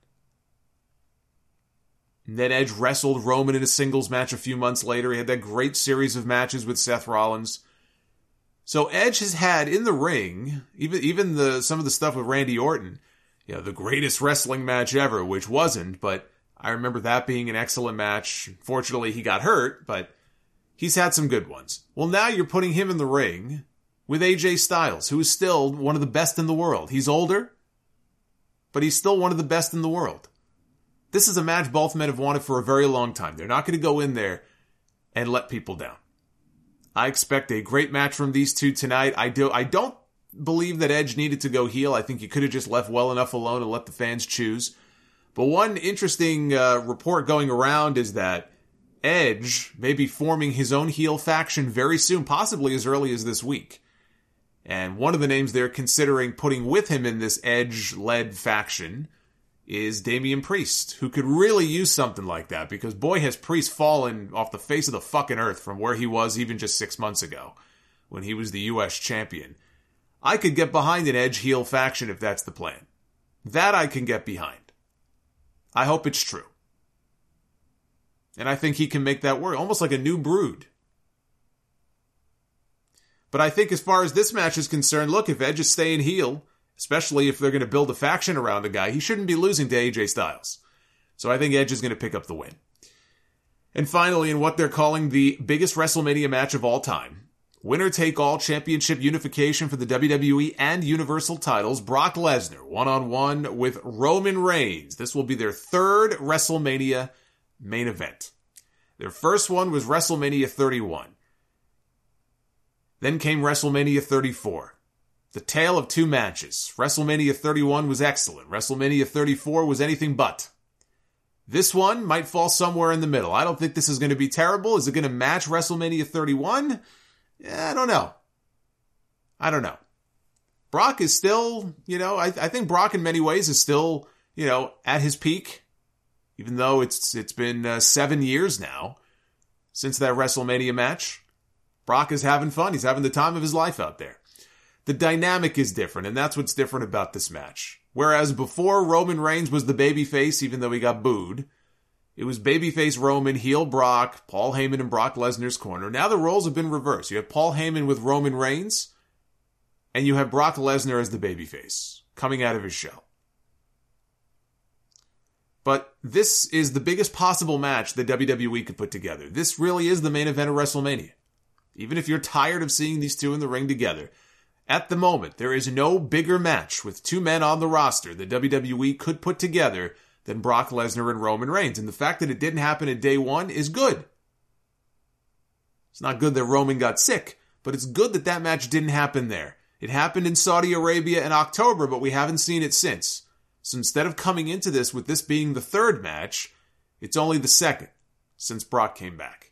And then Edge wrestled Roman in a singles match a few months later. He had that great series of matches with Seth Rollins. So Edge has had in the ring, even some of the stuff with Randy Orton, you know, the greatest wrestling match ever, which wasn't, but I remember that being an excellent match. Fortunately, he got hurt, but he's had some good ones. Well, now you're putting him in the ring with AJ Styles, who is still one of the best in the world. He's older, but he's still one of the best in the world. This is a match both men have wanted for a very long time. They're not going to go in there and let people down. I expect a great match from these two tonight. I don't believe that Edge needed to go heel. I think he could have just left well enough alone and let the fans choose. But one interesting report going around is that Edge may be forming his own heel faction very soon, possibly as early as this week. And one of the names they're considering putting with him in this Edge-led faction is Damian Priest, who could really use something like that, because boy has Priest fallen off the face of the fucking earth from where he was even just 6 months ago, when he was the US champion. I could get behind an Edge heel faction if that's the plan. That I can get behind. I hope it's true. And I think he can make that work, almost like a new Brood. But I think as far as this match is concerned, look, if Edge is staying heel, especially if they're going to build a faction around a guy, he shouldn't be losing to AJ Styles. So I think Edge is going to pick up the win. And finally, in what they're calling the biggest WrestleMania match of all time, winner-take-all championship unification for the WWE and Universal titles, Brock Lesnar one-on-one with Roman Reigns. This will be their third WrestleMania main event. Their first one was WrestleMania 31. Then came WrestleMania 34. The tale of two matches. WrestleMania 31 was excellent. WrestleMania 34 was anything but. This one might fall somewhere in the middle. I don't think this is going to be terrible. Is it going to match WrestleMania 31? I don't know. Brock is still, I think Brock in many ways is still, at his peak. Even though it's been 7 years now since that WrestleMania match. Brock is having fun. He's having the time of his life out there. The dynamic is different, and that's what's different about this match. Whereas before, Roman Reigns was the babyface, even though he got booed. It was babyface Roman, heel Brock, Paul Heyman in Brock Lesnar's corner. Now the roles have been reversed. You have Paul Heyman with Roman Reigns, and you have Brock Lesnar as the babyface, coming out of his shell. But this is the biggest possible match that WWE could put together. This really is the main event of WrestleMania. Even if you're tired of seeing these two in the ring together, at the moment, there is no bigger match with two men on the roster that WWE could put together than Brock Lesnar and Roman Reigns. And the fact that it didn't happen at day one is good. It's not good that Roman got sick, but it's good that that match didn't happen there. It happened in Saudi Arabia in October, but we haven't seen it since. So instead of coming into this with this being the third match, it's only the second since Brock came back.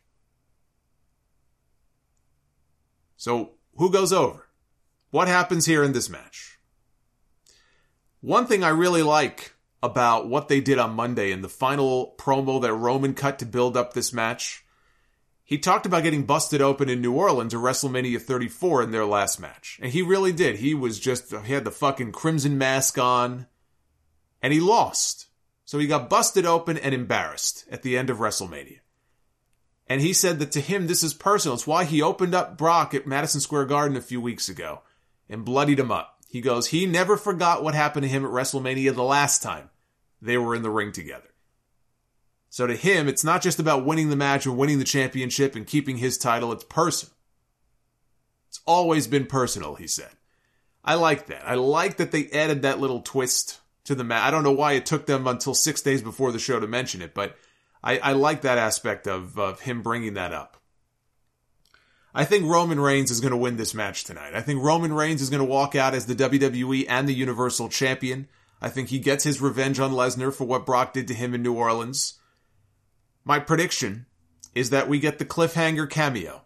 So who goes over? What happens here in this match? One thing I really like about what they did on Monday in the final promo that Roman cut to build up this match he talked about getting busted open in New Orleans at WrestleMania 34 in their last match. And he really did. He had the fucking crimson mask on, and he lost. So he got busted open and embarrassed at the end of WrestleMania. And he said that to him, this is personal. It's why he opened up Brock at Madison Square Garden a few weeks ago and bloodied him up. He goes, he never forgot what happened to him at WrestleMania the last time they were in the ring together. So to him, it's not just about winning the match or winning the championship and keeping his title. It's personal. It's always been personal, he said. I like that. I like that they added that little twist to the match. I don't know why it took them until 6 days before the show to mention it, but I like that aspect of him bringing that up. I think Roman Reigns is going to win this match tonight. I think Roman Reigns is going to walk out as the WWE and the Universal Champion. I think he gets his revenge on Lesnar for what Brock did to him in New Orleans. My prediction is that we get the cliffhanger cameo.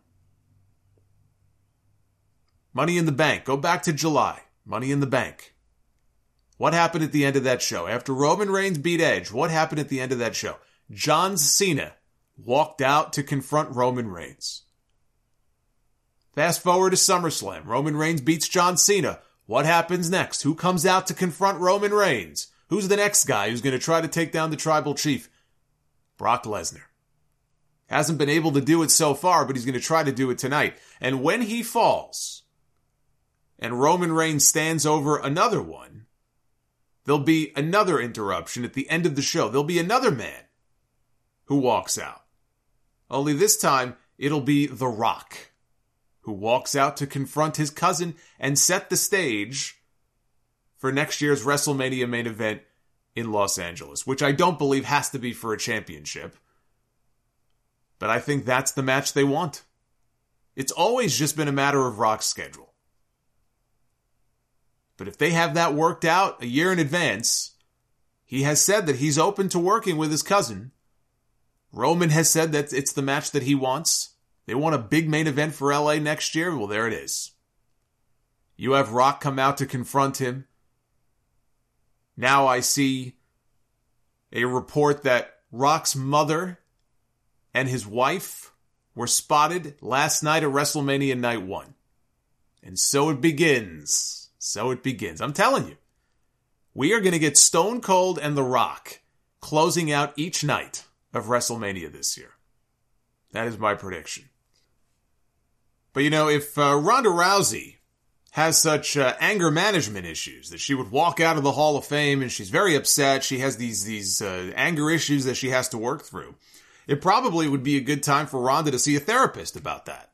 Money in the Bank. Go back to July. Money in the Bank. What happened at the end of that show? After Roman Reigns beat Edge, what happened at the end of that show? John Cena walked out to confront Roman Reigns. Fast forward to SummerSlam. Roman Reigns beats John Cena. What happens next? Who comes out to confront Roman Reigns? Who's the next guy who's going to try to take down the tribal chief? Brock Lesnar. Hasn't been able to do it so far, but he's going to try to do it tonight. And when he falls, and Roman Reigns stands over another one, there'll be another interruption at the end of the show. There'll be another man who walks out. Only this time, it'll be The Rock, who walks out to confront his cousin and set the stage for next year's WrestleMania main event in Los Angeles, which I don't believe has to be for a championship. But I think that's the match they want. It's always just been a matter of Rock's schedule. But if they have that worked out a year in advance, he has said that he's open to working with his cousin. Roman has said that it's the match that he wants. They want a big main event for LA next year. Well, there it is. You have Rock come out to confront him. Now I see a report that Rock's mother and his wife were spotted last night at WrestleMania Night 1. And so it begins. So it begins. I'm telling you, we are going to get Stone Cold and The Rock closing out each night of WrestleMania this year. That is my prediction. But you know, if Ronda Rousey has such anger management issues that she would walk out of the Hall of Fame and she's very upset, she has these anger issues that she has to work through, it probably would be a good time for Ronda to see a therapist about that.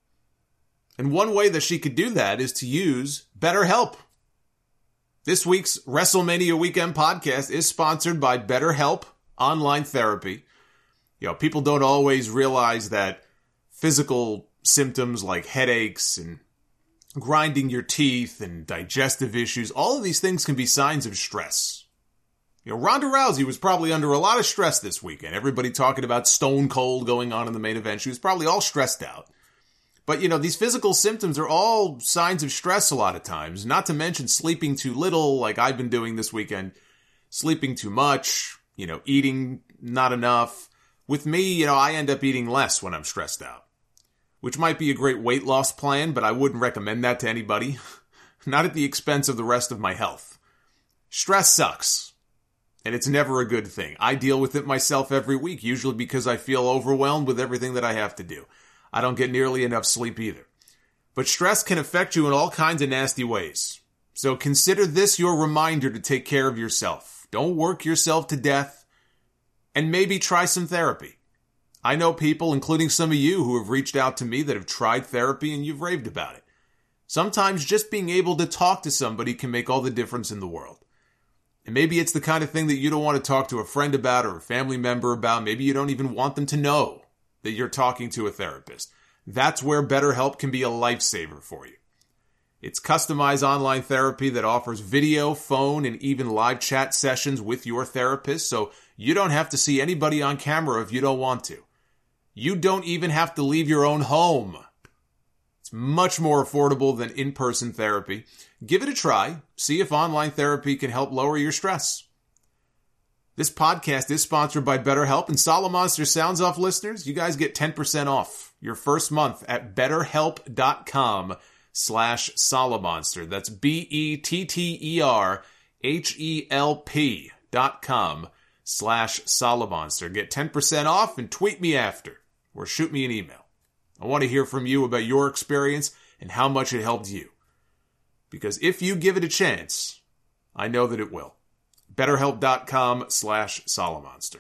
And one way that she could do that is to use BetterHelp. This week's WrestleMania Weekend podcast is sponsored by BetterHelp Online Therapy. You know, people don't always realize that physical symptoms like headaches and grinding your teeth and digestive issues, all of these things can be signs of stress. You know, Ronda Rousey was probably under a lot of stress this weekend. Everybody talking about Stone Cold going on in the main event. She was probably all stressed out. But, you know, these physical symptoms are all signs of stress a lot of times. Not to mention sleeping too little, like I've been doing this weekend. Sleeping too much, you know, eating not enough. With me, you know, I end up eating less when I'm stressed out. Which might be a great weight loss plan, but I wouldn't recommend that to anybody. Not at the expense of the rest of my health. Stress sucks. And it's never a good thing. I deal with it myself every week, usually because I feel overwhelmed with everything that I have to do. I don't get nearly enough sleep either. But stress can affect you in all kinds of nasty ways. So consider this your reminder to take care of yourself. Don't work yourself to death. And maybe try some therapy. I know people, including some of you, who have reached out to me that have tried therapy and you've raved about it. Sometimes just being able to talk to somebody can make all the difference in the world. And maybe it's the kind of thing that you don't want to talk to a friend about or a family member about. Maybe you don't even want them to know that you're talking to a therapist. That's where BetterHelp can be a lifesaver for you. It's customized online therapy that offers video, phone, and even live chat sessions with your therapist, so you don't have to see anybody on camera if you don't want to. You don't even have to leave your own home. It's much more affordable than in-person therapy. Give it a try. See if online therapy can help lower your stress. This podcast is sponsored by BetterHelp, and Solomonster Sounds Off listeners, you guys get 10% off your first month at betterhelp.com/Solomonster. That's BetterHelp.com/Solomonster. Get 10% off and tweet me after, or shoot me an email. I want to hear from you about your experience and how much it helped you. Because if you give it a chance, I know that it will. BetterHelp.com/Solomonster.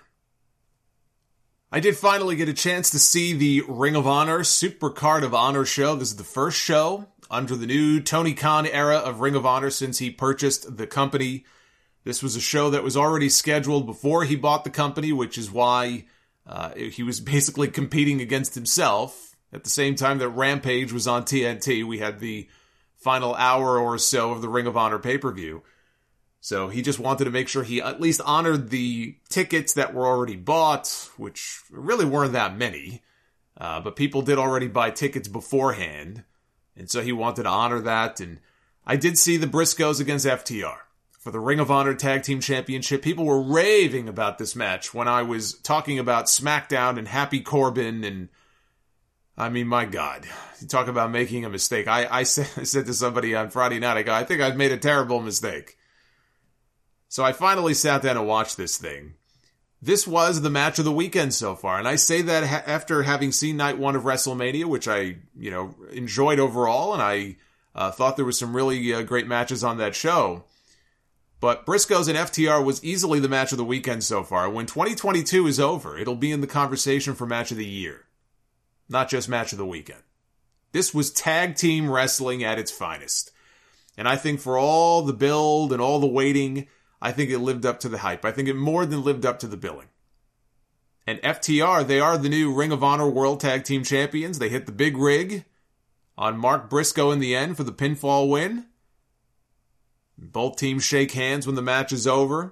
I did finally get a chance to see the Ring of Honor Super Card of Honor show. This is the first show under the new Tony Khan era of Ring of Honor since he purchased the company. This was a show that was already scheduled before he bought the company, which is why he was basically competing against himself. At the same time that Rampage was on TNT, we had the final hour or so of the Ring of Honor pay-per-view. So he just wanted to make sure he at least honored the tickets that were already bought, which really weren't that many. But people did already buy tickets beforehand. And so he wanted to honor that. And I did see the Briscoes against FTR for the Ring of Honor Tag Team Championship. People were raving about this match when I was talking about SmackDown and Happy Corbin. And I mean, my God, you talk about making a mistake. I said to somebody on Friday night, I think I've made a terrible mistake. So I finally sat down and watched this thing. This was the match of the weekend so far. And I say that after having seen night one of WrestleMania, which I, enjoyed overall. And I thought there was some really great matches on that show. But Briscoes and FTR was easily the match of the weekend so far. When 2022 is over, it'll be in the conversation for match of the year. Not just match of the weekend. This was tag team wrestling at its finest. And I think for all the build and all the waiting, I think it lived up to the hype. I think it more than lived up to the billing. And FTR, they are the new Ring of Honor World Tag Team Champions. They hit the big rig on Mark Briscoe in the end for the pinfall win. Both teams shake hands when the match is over.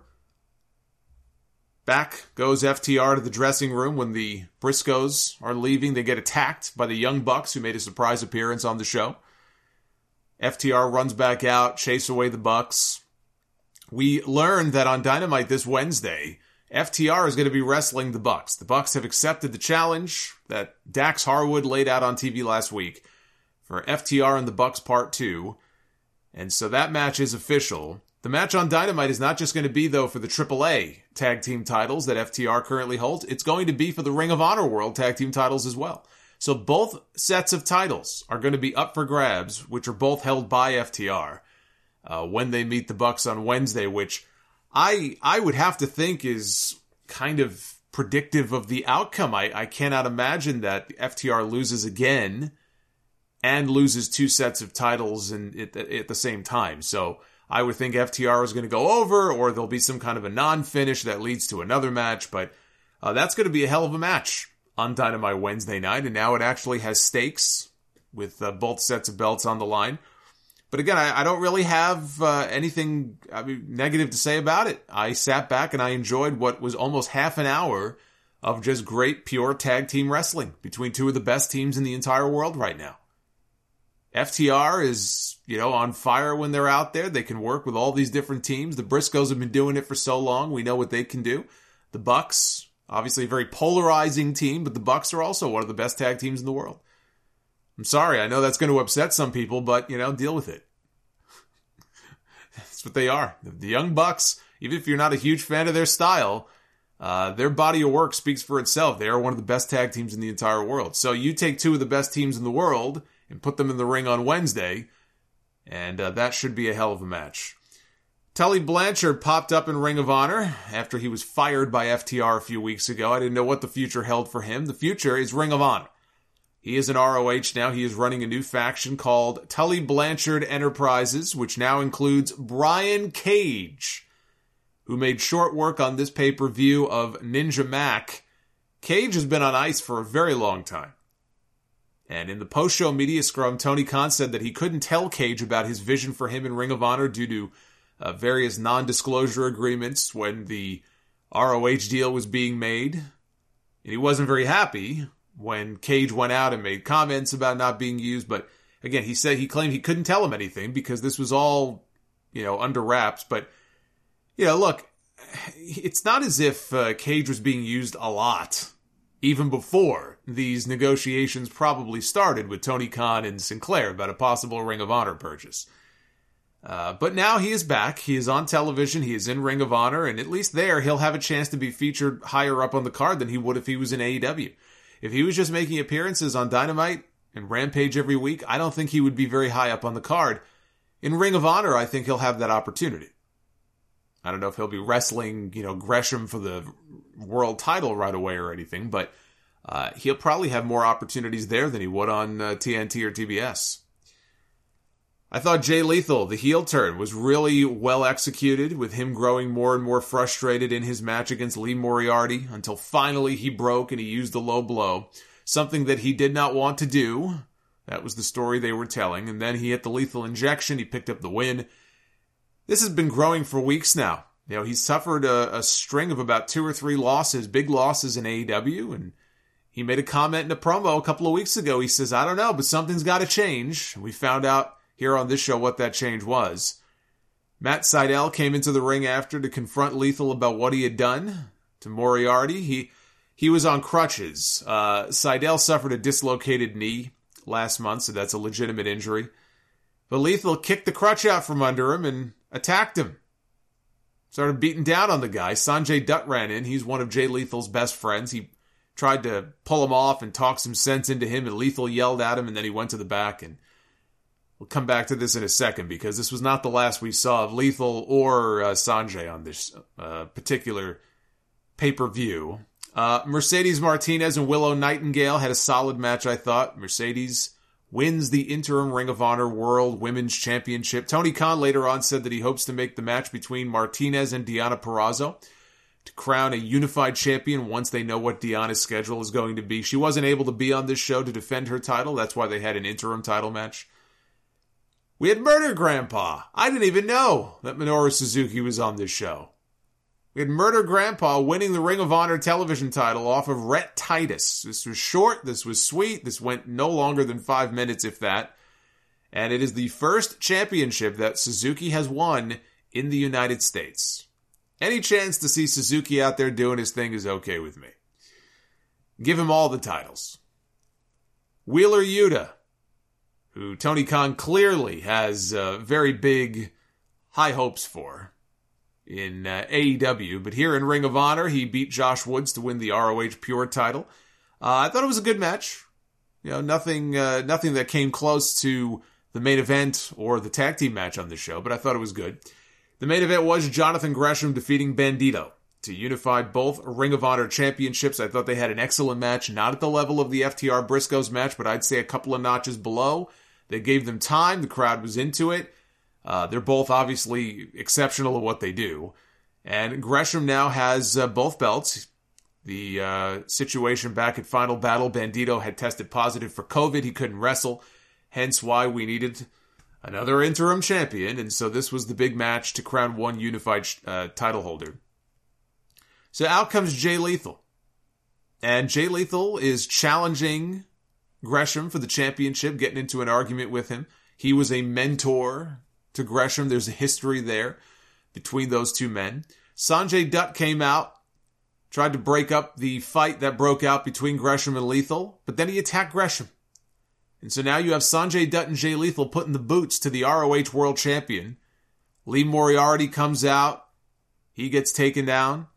Back goes FTR to the dressing room when the Briscoes are leaving. They get attacked by the Young Bucks, who made a surprise appearance on the show. FTR runs back out, chase away the Bucks. We learned that on Dynamite this Wednesday, FTR is going to be wrestling the Bucks. The Bucks have accepted the challenge that Dax Harwood laid out on TV last week for FTR and the Bucks Part 2. And so that match is official. The match on Dynamite is not just going to be, though, for the AAA tag team titles that FTR currently holds. It's going to be for the Ring of Honor World tag team titles as well. So both sets of titles are going to be up for grabs, which are both held by FTR. When they meet the Bucks on Wednesday, which I would have to think is kind of predictive of the outcome. I cannot imagine that FTR loses again and loses two sets of titles at the same time. So I would think FTR is going to go over, or there'll be some kind of a non-finish that leads to another match. But that's going to be a hell of a match on Dynamite Wednesday night. And now it actually has stakes with both sets of belts on the line. But again, I don't really have anything negative to say about it. I sat back and I enjoyed what was almost half an hour of just great, pure tag team wrestling between two of the best teams in the entire world right now. FTR is, on fire when they're out there. They can work with all these different teams. The Briscoes have been doing it for so long. We know what they can do. The Bucks, obviously a very polarizing team, but the Bucks are also one of the best tag teams in the world. I'm sorry, I know that's going to upset some people, but, deal with it. That's what they are. The Young Bucks, even if you're not a huge fan of their style, their body of work speaks for itself. They are one of the best tag teams in the entire world. So you take two of the best teams in the world and put them in the ring on Wednesday, and that should be a hell of a match. Tully Blanchard popped up in Ring of Honor after he was fired by FTR a few weeks ago. I didn't know what the future held for him. The future is Ring of Honor. He is in ROH now. He is running a new faction called Tully Blanchard Enterprises, which now includes Brian Cage, who made short work on this pay-per-view of Ninja Mac. Cage has been on ice for a very long time. And in the post-show media scrum, Tony Khan said that he couldn't tell Cage about his vision for him in Ring of Honor due to various non-disclosure agreements when the ROH deal was being made. And he wasn't very happy when Cage went out and made comments about not being used. But again, he claimed he couldn't tell him anything because this was all, under wraps. But, look, it's not as if Cage was being used a lot, even before these negotiations probably started with Tony Khan and Sinclair about a possible Ring of Honor purchase. But now he is back. He is on television. He is in Ring of Honor. And at least there, he'll have a chance to be featured higher up on the card than he would if he was in AEW. If he was just making appearances on Dynamite and Rampage every week, I don't think he would be very high up on the card. In Ring of Honor, I think he'll have that opportunity. I don't know if he'll be wrestling, Gresham for the world title right away or anything, but he'll probably have more opportunities there than he would on TNT or TBS. I thought Jay Lethal, the heel turn, was really well executed, with him growing more and more frustrated in his match against Lee Moriarty until finally he broke and he used the low blow, something that he did not want to do. That was the story they were telling, and then he hit the lethal injection, he picked up the win. This has been growing for weeks now. He's suffered a string of about 2 or 3 losses, big losses in AEW, and he made a comment in a promo a couple of weeks ago. He says, I don't know, but something's got to change. We found out here on this show what that change was. Matt Sydal came into the ring after to confront Lethal about what he had done to Moriarty. He was on crutches. Sydal suffered a dislocated knee last month, so that's a legitimate injury. But Lethal kicked the crutch out from under him and attacked him. Started beating down on the guy. Sanjay Dutt ran in. He's one of Jay Lethal's best friends. He tried to pull him off and talk some sense into him, and Lethal yelled at him, and then he went to the back. And we'll come back to this in a second, because this was not the last we saw of Lethal or Sanjay on this particular pay-per-view. Mercedes Martinez and Willow Nightingale had a solid match, I thought. Mercedes wins the interim Ring of Honor World Women's Championship. Tony Khan later on said that he hopes to make the match between Martinez and Deonna Purrazzo to crown a unified champion once they know what Deonna's schedule is going to be. She wasn't able to be on this show to defend her title. That's why they had an interim title match. We had Murder Grandpa. I didn't even know that Minoru Suzuki was on this show. We had Murder Grandpa winning the Ring of Honor television title off of Rhett Titus. This was short. This was sweet. This went no longer than 5 minutes, if that. And it is the first championship that Suzuki has won in the United States. Any chance to see Suzuki out there doing his thing is okay with me. Give him all the titles. Wheeler Yuta, who Tony Khan clearly has very big, high hopes for in AEW, but here in Ring of Honor, he beat Josh Woods to win the ROH Pure title. I thought it was a good match. Nothing that came close to the main event or the tag team match on this show, but I thought it was good. The main event was Jonathan Gresham defeating Bandito to unify both Ring of Honor championships. I thought they had an excellent match, not at the level of the FTR Briscoes match, but I'd say a couple of notches below. They gave them time. The crowd was into it. They're both obviously exceptional at what they do. And Gresham now has both belts. The situation back at Final Battle, Bandito had tested positive for COVID. He couldn't wrestle. Hence why we needed another interim champion. And so this was the big match to crown one unified title holder. So out comes Jay Lethal. And Jay Lethal is challenging Gresham for the championship, getting into an argument with him. He was a mentor to Gresham. There's a history there between those two men. Sanjay Dutt came out, tried to break up the fight that broke out between Gresham and Lethal, but then he attacked Gresham. And so now you have Sanjay Dutt and Jay Lethal putting the boots to the ROH World Champion. Lee Moriarty comes out. He gets taken down.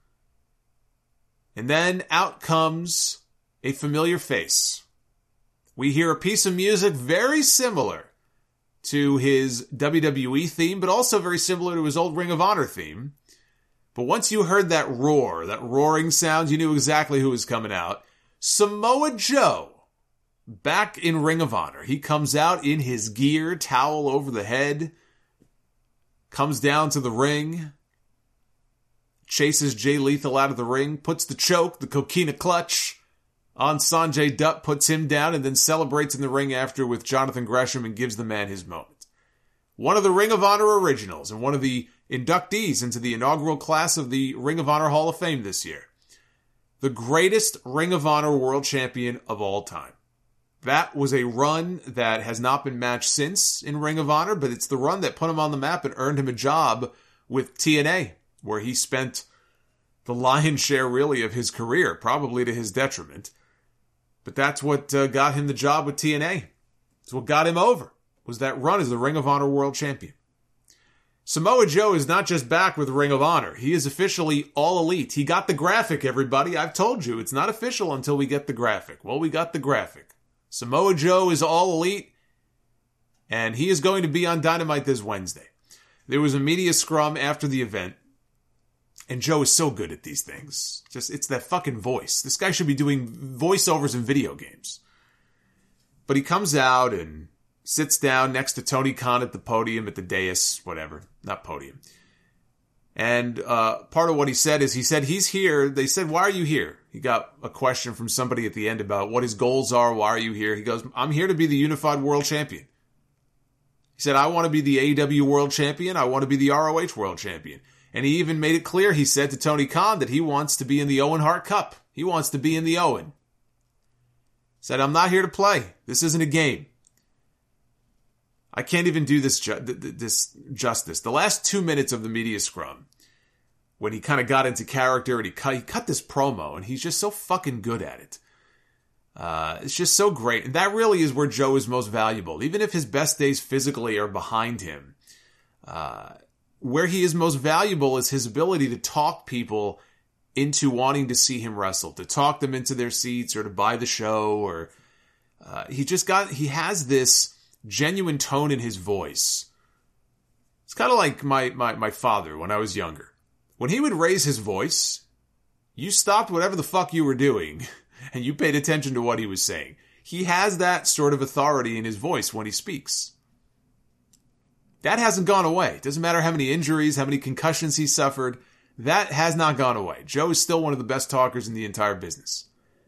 And then out comes a familiar face. We hear a piece of music very similar to his WWE theme, but also very similar to his old Ring of Honor theme. But once you heard that roar, that roaring sound, you knew exactly who was coming out. Samoa Joe, back in Ring of Honor. He comes out in his gear, towel over the head, comes down to the ring, chases Jay Lethal out of the ring, puts the choke, the coquina clutch, on Sanjay Dutt, puts him down, and then celebrates in the ring after with Jonathan Gresham and gives the man his moment. One of the Ring of Honor originals and one of the inductees into the inaugural class of the Ring of Honor Hall of Fame this year. The greatest Ring of Honor world champion of all time. That was a run that has not been matched since in Ring of Honor, but it's the run that put him on the map and earned him a job with TNA, where he spent the lion's share, really, of his career, probably to his detriment. But that's what got him the job with TNA. It's what got him over, was that run as the Ring of Honor World Champion. Samoa Joe is not just back with Ring of Honor. He is officially All Elite. He got the graphic, everybody. I've told you, it's not official until we get the graphic. Well, we got the graphic. Samoa Joe is All Elite, and he is going to be on Dynamite this Wednesday. There was a media scrum after the event, and Joe is so good at these things. It's that fucking voice. This guy should be doing voiceovers in video games. But he comes out and sits down next to Tony Khan at the podium, at the dais, whatever. Not podium. And part of what he said is, he's here. They said, why are you here? He got a question from somebody at the end about what his goals are. Why are you here? He goes, I'm here to be the Unified World Champion. He said, I want to be the AEW World Champion. I want to be the ROH World Champion. And he even made it clear, he said to Tony Khan, that he wants to be in the Owen Hart Cup. He wants to be in the Owen. He said, I'm not here to play. This isn't a game. I can't even do this justice. The last 2 minutes of the media scrum, when he kind of got into character and he cut this promo, and he's just so fucking good at it. It's just so great. And that really is where Joe is most valuable. Even if his best days physically are behind him, where he is most valuable is his ability to talk people into wanting to see him wrestle, to talk them into their seats or to buy the show. Or he has this genuine tone in his voice. It's kind of like my father when I was younger. When he would raise his voice, you stopped whatever the fuck you were doing and you paid attention to what he was saying. He has that sort of authority in his voice when he speaks. That hasn't gone away. It doesn't matter how many injuries, how many concussions he suffered. That has not gone away. Joe is still one of the best talkers in the entire business.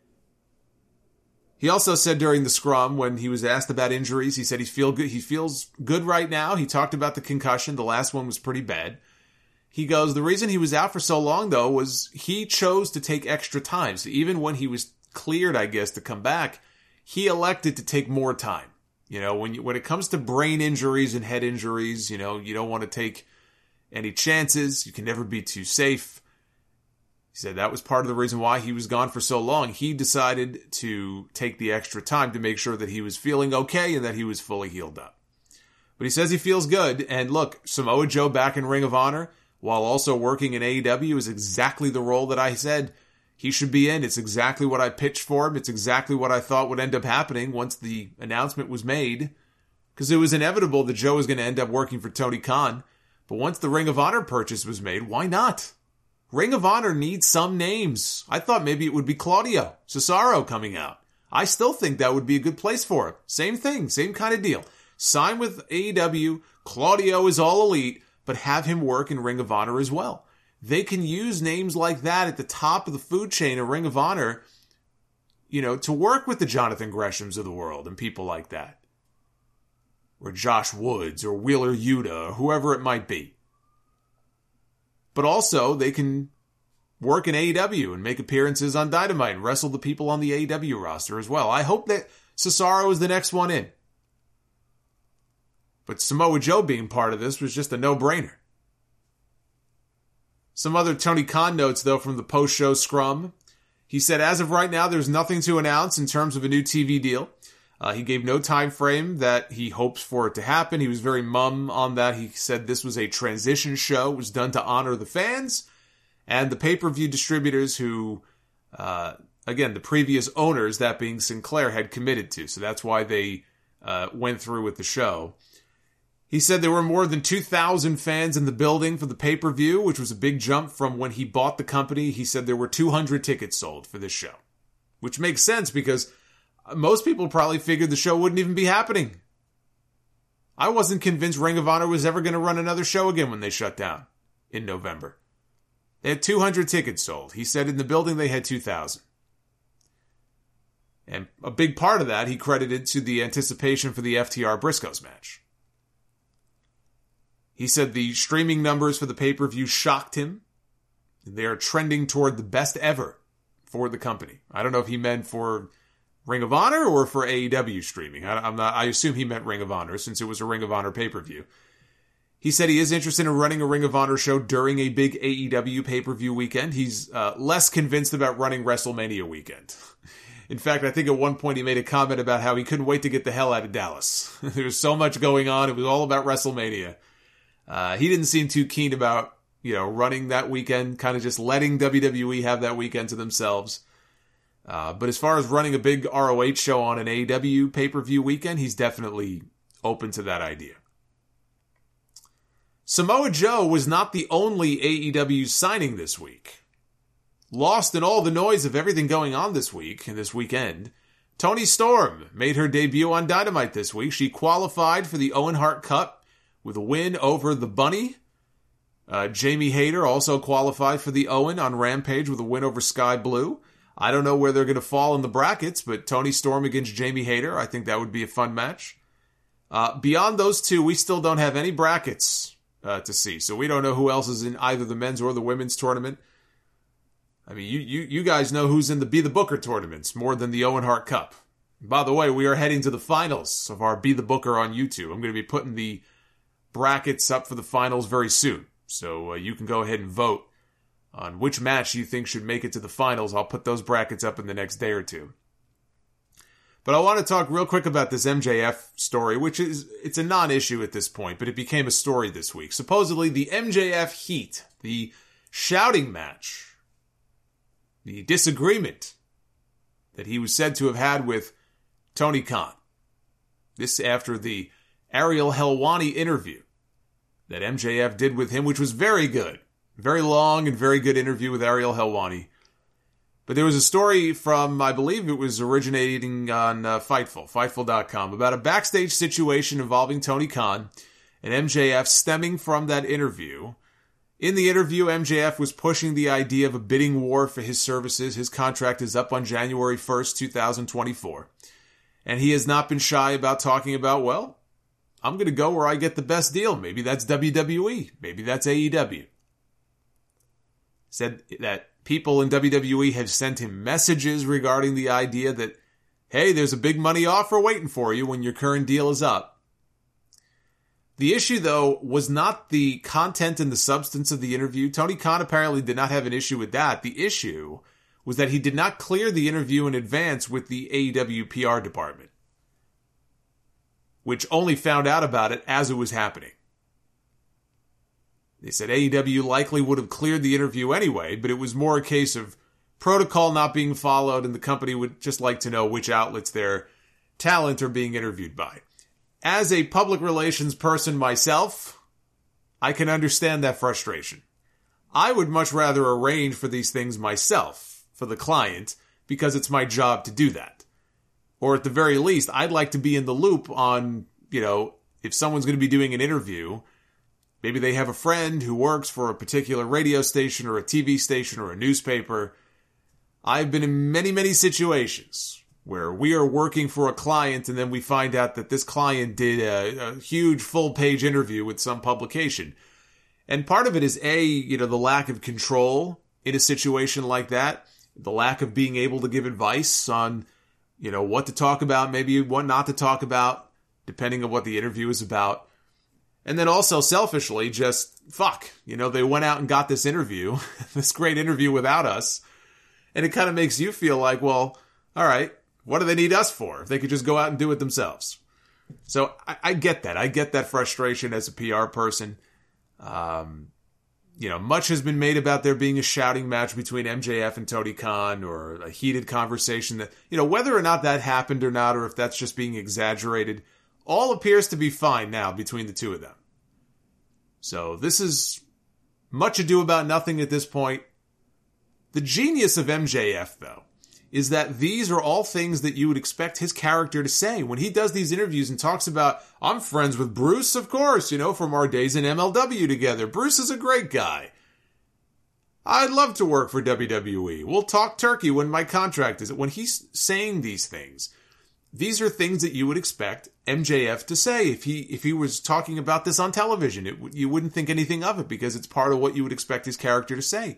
He also said during the scrum, when he was asked about injuries, he said he feels good right now. He talked about the concussion. The last one was pretty bad. He goes, the reason he was out for so long, though, was he chose to take extra time. So even when he was cleared, I guess, to come back, he elected to take more time. You know, when it comes to brain injuries and head injuries, you know, you don't want to take any chances. You can never be too safe. He said that was part of the reason why he was gone for so long. He decided to take the extra time to make sure that he was feeling okay and that he was fully healed up. But he says he feels good. And look, Samoa Joe back in Ring of Honor, while also working in AEW, is exactly the role that I said he should be in. It's exactly what I pitched for him. It's exactly what I thought would end up happening once the announcement was made. Because it was inevitable that Joe was going to end up working for Tony Khan. But once the Ring of Honor purchase was made, why not? Ring of Honor needs some names. I thought maybe it would be Claudio Cesaro coming out. I still think that would be a good place for him. Same thing, same kind of deal. Sign with AEW, Claudio is All Elite, but have him work in Ring of Honor as well. They can use names like that at the top of the food chain of Ring of Honor, you know, to work with the Jonathan Greshams of the world and people like that. Or Josh Woods or Wheeler Yuta or whoever it might be. But also, they can work in AEW and make appearances on Dynamite and wrestle the people on the AEW roster as well. I hope that Cesaro is the next one in. But Samoa Joe being part of this was just a no-brainer. Some other Tony Khan notes, though, from the post-show scrum. He said, as of right now, there's nothing to announce in terms of a new TV deal. He gave no time frame that he hopes for it to happen. He was very mum on that. He said this was a transition show. It was done to honor the fans and the pay-per-view distributors who, again, the previous owners, that being Sinclair, had committed to. So that's why they went through with the show. He said there were more than 2,000 fans in the building for the pay-per-view, which was a big jump from when he bought the company. He said there were 200 tickets sold for this show, which makes sense because most people probably figured the show wouldn't even be happening. I wasn't convinced Ring of Honor was ever going to run another show again when they shut down in November. They had 200 tickets sold. He said in the building they had 2,000. And a big part of that he credited to the anticipation for the FTR Briscoes match. He said the streaming numbers for the pay-per-view shocked him. They are trending toward the best ever for the company. I don't know if he meant for Ring of Honor or for AEW streaming. I assume he meant Ring of Honor since it was a Ring of Honor pay-per-view. He said he is interested in running a Ring of Honor show during a big AEW pay-per-view weekend. He's less convinced about running WrestleMania weekend. In fact, I think at one point he made a comment about how he couldn't wait to get the hell out of Dallas. There was so much going on. It was all about WrestleMania. He didn't seem too keen about, running that weekend, kind of just letting WWE have that weekend to themselves. But as far as running a big ROH show on an AEW pay-per-view weekend, he's definitely open to that idea. Samoa Joe was not the only AEW signing this week. Lost in all the noise of everything going on this week and this weekend, Toni Storm made her debut on Dynamite this week. She qualified for the Owen Hart Cup with a win over the Bunny. Jamie Hayter also qualified for the Owen on Rampage with a win over Sky Blue. I don't know where they're going to fall in the brackets, but Toni Storm against Jamie Hayter, I think that would be a fun match. Beyond those two, we still don't have any brackets to see, so we don't know who else is in either the men's or the women's tournament. I mean, you guys know who's in the Be the Booker tournaments more than the Owen Hart Cup. By the way, we are heading to the finals of our Be the Booker on YouTube. I'm going to be putting the brackets up for the finals very soon, so you can go ahead and vote on which match you think should make it to the finals. I'll put those brackets up in the next day or two. But I want to talk real quick about this MJF story, it's a non-issue at this point, but it became a story this week. Supposedly, the MJF Heat, the shouting match, the disagreement that he was said to have had with Tony Khan. This after the Ariel Helwani interview that MJF did with him, which was very good. Very long and very good interview with Ariel Helwani. But there was a story from, I believe it was originating on Fightful.com, about a backstage situation involving Tony Khan and MJF stemming from that interview. In the interview, MJF was pushing the idea of a bidding war for his services. His contract is up on January 1st, 2024. And he has not been shy about talking about, well, I'm going to go where I get the best deal. Maybe that's WWE. Maybe that's AEW. Said that people in WWE have sent him messages regarding the idea that, hey, there's a big money offer waiting for you when your current deal is up. The issue, though, was not the content and the substance of the interview. Tony Khan apparently did not have an issue with that. The issue was that he did not clear the interview in advance with the AEW PR department, which only found out about it as it was happening. They said AEW likely would have cleared the interview anyway, but it was more a case of protocol not being followed, and the company would just like to know which outlets their talent are being interviewed by. As a public relations person myself, I can understand that frustration. I would much rather arrange for these things myself, for the client, because it's my job to do that. Or at the very least, I'd like to be in the loop on, if someone's going to be doing an interview. Maybe they have a friend who works for a particular radio station or a TV station or a newspaper. I've been in many, many situations where we are working for a client and then we find out that this client did a huge full-page interview with some publication. And part of it is, the lack of control in a situation like that, the lack of being able to give advice on, what to talk about, maybe what not to talk about, depending on what the interview is about. And then also selfishly, just, they went out and got this interview, this great interview without us. And it kind of makes you feel like, well, all right, what do they need us for if they could just go out and do it themselves? So I get that. I get that frustration as a PR person. Much has been made about there being a shouting match between MJF and Tony Khan, or a heated conversation that, whether or not that happened or not, or if that's just being exaggerated, all appears to be fine now between the two of them. So this is much ado about nothing at this point. The genius of MJF, though, is that these are all things that you would expect his character to say. When he does these interviews and talks about, I'm friends with Bruce, of course, from our days in MLW together. Bruce is a great guy. I'd love to work for WWE. We'll talk turkey when my contract is. When he's saying these things, these are things that you would expect MJF to say if he was talking about this on television. You wouldn't think anything of it because it's part of what you would expect his character to say.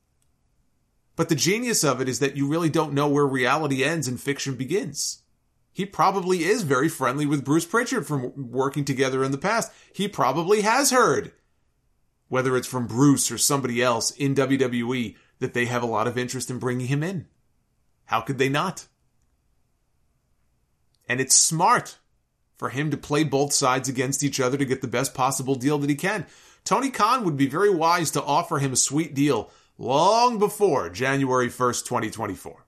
But the genius of it is that you really don't know where reality ends and fiction begins. He probably is very friendly with Bruce Pritchard from working together in the past. He probably has heard, whether it's from Bruce or somebody else in WWE, that they have a lot of interest in bringing him in. How could they not? And it's smart for him to play both sides against each other to get the best possible deal that he can. Tony Khan would be very wise to offer him a sweet deal long before January 1st, 2024.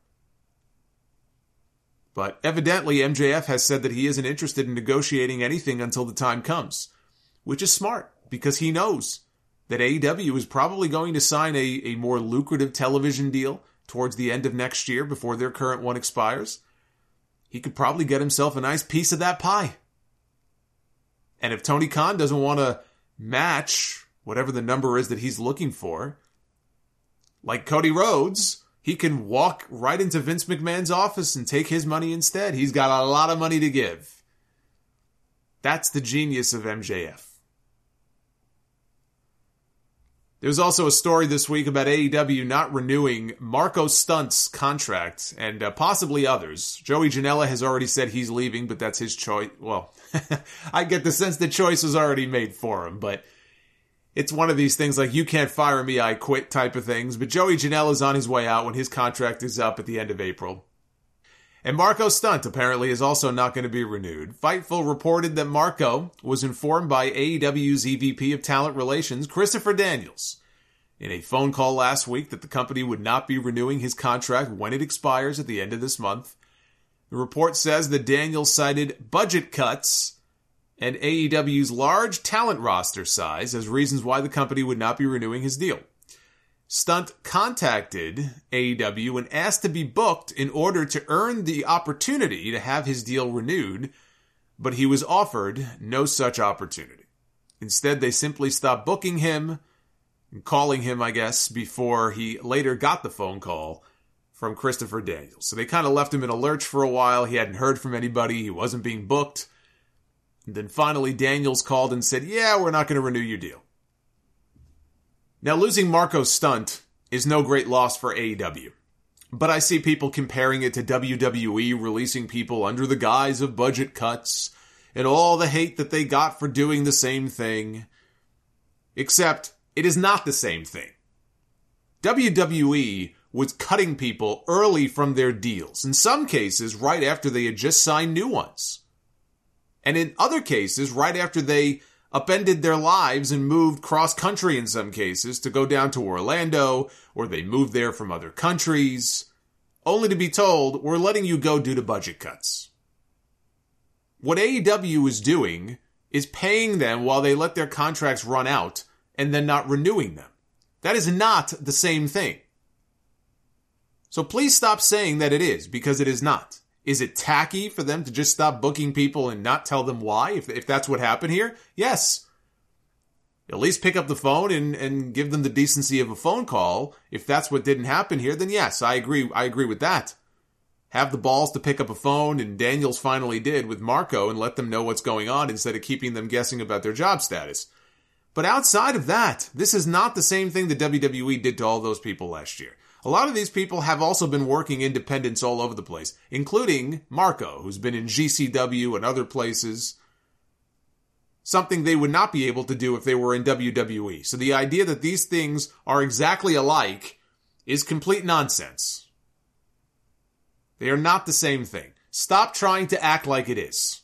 But evidently, MJF has said that he isn't interested in negotiating anything until the time comes, which is smart because he knows that AEW is probably going to sign a more lucrative television deal towards the end of next year before their current one expires. He could probably get himself a nice piece of that pie. And if Tony Khan doesn't want to match whatever the number is that he's looking for, like Cody Rhodes, he can walk right into Vince McMahon's office and take his money instead. He's got a lot of money to give. That's the genius of MJF. There's also a story this week about AEW not renewing Marco Stunt's contract and possibly others. Joey Janela has already said he's leaving, but that's his choice. Well, I get the sense the choice was already made for him, but it's one of these things like, you can't fire me, I quit type of things. But Joey Janela is on his way out when his contract is up at the end of April. And Marco Stunt apparently is also not going to be renewed. Fightful reported that Marco was informed by AEW's EVP of Talent Relations, Christopher Daniels, in a phone call last week that the company would not be renewing his contract when it expires at the end of this month. The report says that Daniels cited budget cuts and AEW's large talent roster size as reasons why the company would not be renewing his deal. Stunt contacted AEW and asked to be booked in order to earn the opportunity to have his deal renewed, but he was offered no such opportunity. Instead, they simply stopped booking him and calling him, I guess, before he later got the phone call from Christopher Daniels. So they kind of left him in a lurch for a while. He hadn't heard from anybody. He wasn't being booked. And then finally, Daniels called and said, yeah, we're not going to renew your deal. Now, losing Marco Stunt is no great loss for AEW, but I see people comparing it to WWE releasing people under the guise of budget cuts and all the hate that they got for doing the same thing. Except, it is not the same thing. WWE was cutting people early from their deals, in some cases right after they had just signed new ones. And in other cases, right after they upended their lives and moved cross-country in some cases to go down to Orlando, or they moved there from other countries, only to be told, we're letting you go due to budget cuts. What AEW is doing is paying them while they let their contracts run out and then not renewing them. That is not the same thing. So please stop saying that it is, because it is not. Is it tacky for them to just stop booking people and not tell them why, if that's what happened here? Yes. At least pick up the phone and give them the decency of a phone call. If that's what didn't happen here, then yes, I agree with that. Have the balls to pick up a phone, and Daniels finally did with Marco, and let them know what's going on instead of keeping them guessing about their job status. But outside of that, this is not the same thing that WWE did to all those people last year. A lot of these people have also been working independents all over the place, including Marco, who's been in GCW and other places. Something they would not be able to do if they were in WWE. So the idea that these things are exactly alike is complete nonsense. They are not the same thing. Stop trying to act like it is.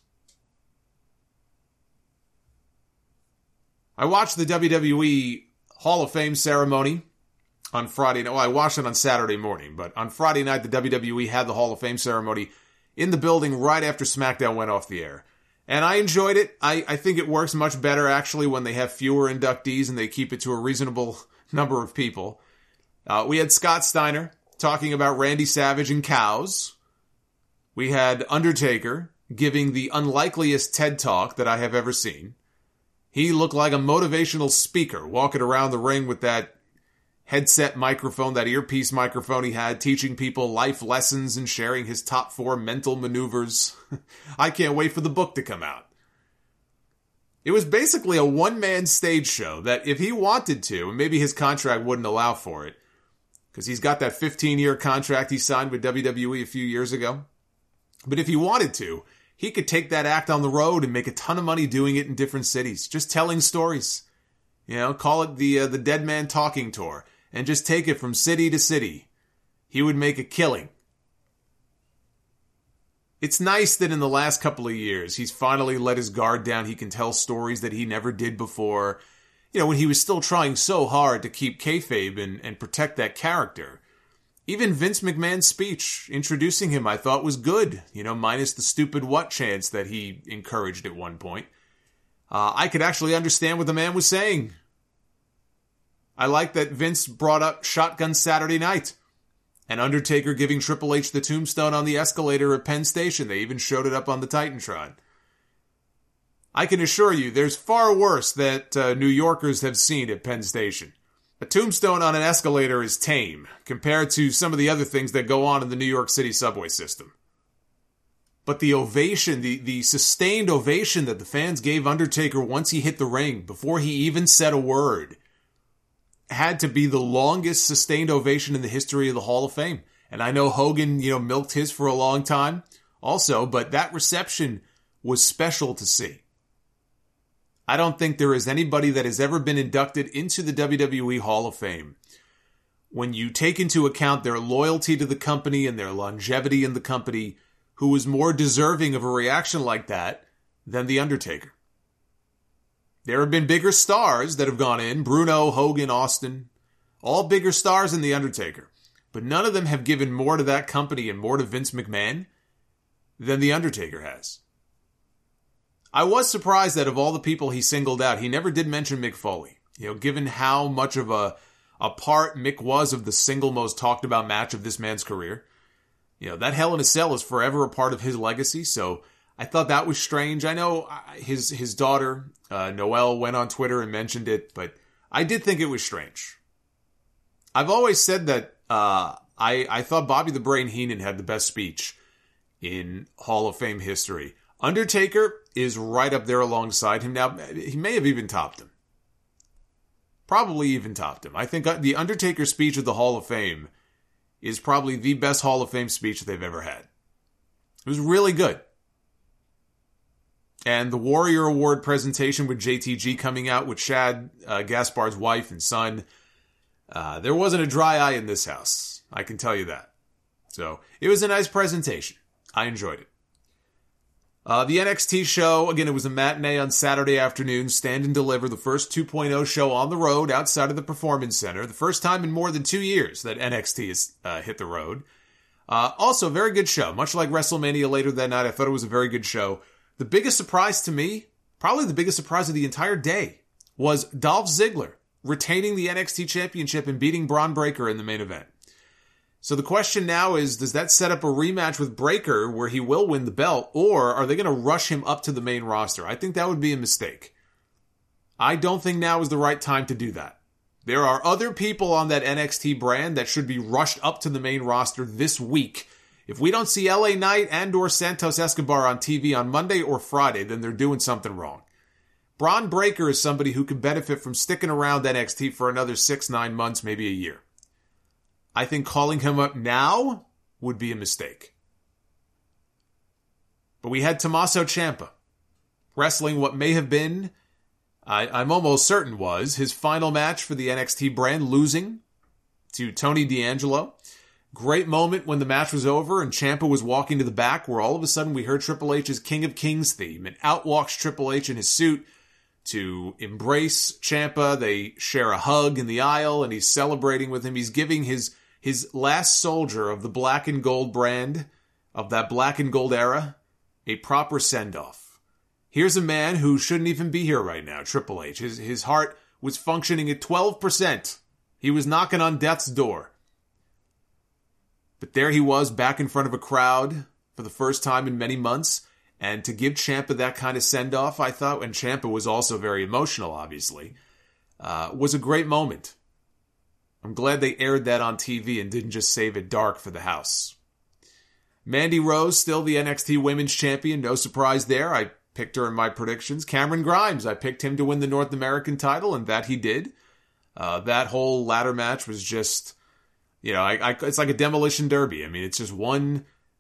I watched the WWE Hall of Fame ceremony on Friday night. Well, I watched it on Saturday morning, but on Friday night, the WWE had the Hall of Fame ceremony in the building right after SmackDown went off the air. And I enjoyed it. I think it works much better, actually, when they have fewer inductees and they keep it to a reasonable number of people. We had Scott Steiner talking about Randy Savage and cows. We had Undertaker giving the unlikeliest TED Talk that I have ever seen. He looked like a motivational speaker walking around the ring with that headset microphone, that earpiece microphone he had, teaching people life lessons and sharing his top 4 mental maneuvers. I can't wait for the book to come out. It was basically a one-man stage show that if he wanted to, and maybe his contract wouldn't allow for it, because he's got that 15-year contract he signed with WWE a few years ago. But if he wanted to, he could take that act on the road and make a ton of money doing it in different cities, just telling stories. Call it the Dead Man Talking Tour, and just take it from city to city. He would make a killing. It's nice that in the last couple of years, he's finally let his guard down. He can tell stories that he never did before. When he was still trying so hard to keep kayfabe and protect that character. Even Vince McMahon's speech introducing him, I thought, was good. Minus the stupid what chants that he encouraged at one point. I could actually understand what the man was saying. I like that Vince brought up Shotgun Saturday Night. And Undertaker giving Triple H the tombstone on the escalator at Penn Station. They even showed it up on the Titantron. I can assure you, there's far worse that New Yorkers have seen at Penn Station. A tombstone on an escalator is tame, compared to some of the other things that go on in the New York City subway system. But the ovation, the sustained ovation that the fans gave Undertaker once he hit the ring, before he even said a word, had to be the longest sustained ovation in the history of the Hall of Fame. And I know Hogan, milked his for a long time also, but that reception was special to see. I don't think there is anybody that has ever been inducted into the WWE Hall of Fame, when you take into account their loyalty to the company and their longevity in the company, who was more deserving of a reaction like that than The Undertaker. There have been bigger stars that have gone in, Bruno, Hogan, Austin, all bigger stars than The Undertaker. But none of them have given more to that company and more to Vince McMahon than The Undertaker has. I was surprised that of all the people he singled out, he never did mention Mick Foley. Given how much of a part Mick was of the single most talked about match of this man's career. That Hell in a Cell is forever a part of his legacy, so I thought that was strange. I know his daughter, Noelle, went on Twitter and mentioned it, but I did think it was strange. I've always said that I thought Bobby the Brain Heenan had the best speech in Hall of Fame history. Undertaker is right up there alongside him. Now, he may have even topped him. Probably even topped him. I think the Undertaker speech at the Hall of Fame is probably the best Hall of Fame speech that they've ever had. It was really good. And the Warrior Award presentation with JTG coming out with Shad Gaspard's wife and son. There wasn't a dry eye in this house. I can tell you that. So, it was a nice presentation. I enjoyed it. The NXT show, again, it was a matinee on Saturday afternoon, Stand and Deliver, the first 2.0 show on the road outside of the Performance Center. The first time in more than 2 years that NXT has hit the road. Also, a very good show. Much like WrestleMania later that night, I thought it was a very good show. The biggest surprise to me, probably the biggest surprise of the entire day, was Dolph Ziggler retaining the NXT Championship and beating Bron Breakker in the main event. So the question now is, does that set up a rematch with Breakker where he will win the belt, or are they going to rush him up to the main roster? I think that would be a mistake. I don't think now is the right time to do that. There are other people on that NXT brand that should be rushed up to the main roster this week. If we don't see LA Knight and or Santos Escobar on TV on Monday or Friday, then they're doing something wrong. Bron Breakker is somebody who could benefit from sticking around NXT for another 6-9 months, maybe a year. I think calling him up now would be a mistake. But we had Tommaso Ciampa wrestling what may have been, I'm almost certain was, his final match for the NXT brand, losing to Tony D'Angelo. Great moment when the match was over and Ciampa was walking to the back, where all of a sudden we heard Triple H's King of Kings theme, and out walks Triple H in his suit to embrace Ciampa. They share a hug in the aisle and he's celebrating with him. He's giving his last soldier of the black and gold brand, of that black and gold era, a proper send-off. Here's a man who shouldn't even be here right now, Triple H. His heart was functioning at 12%. He was knocking on death's door. But there he was, back in front of a crowd for the first time in many months. And to give Ciampa that kind of send-off, I thought, and Ciampa was also very emotional, obviously, was a great moment. I'm glad they aired that on TV and didn't just save it dark for the house. Mandy Rose, still the NXT Women's Champion. No surprise there. I picked her in my predictions. Cameron Grimes, I picked him to win the North American title, and that he did. That whole ladder match was just, it's like a demolition derby. I mean, it's just one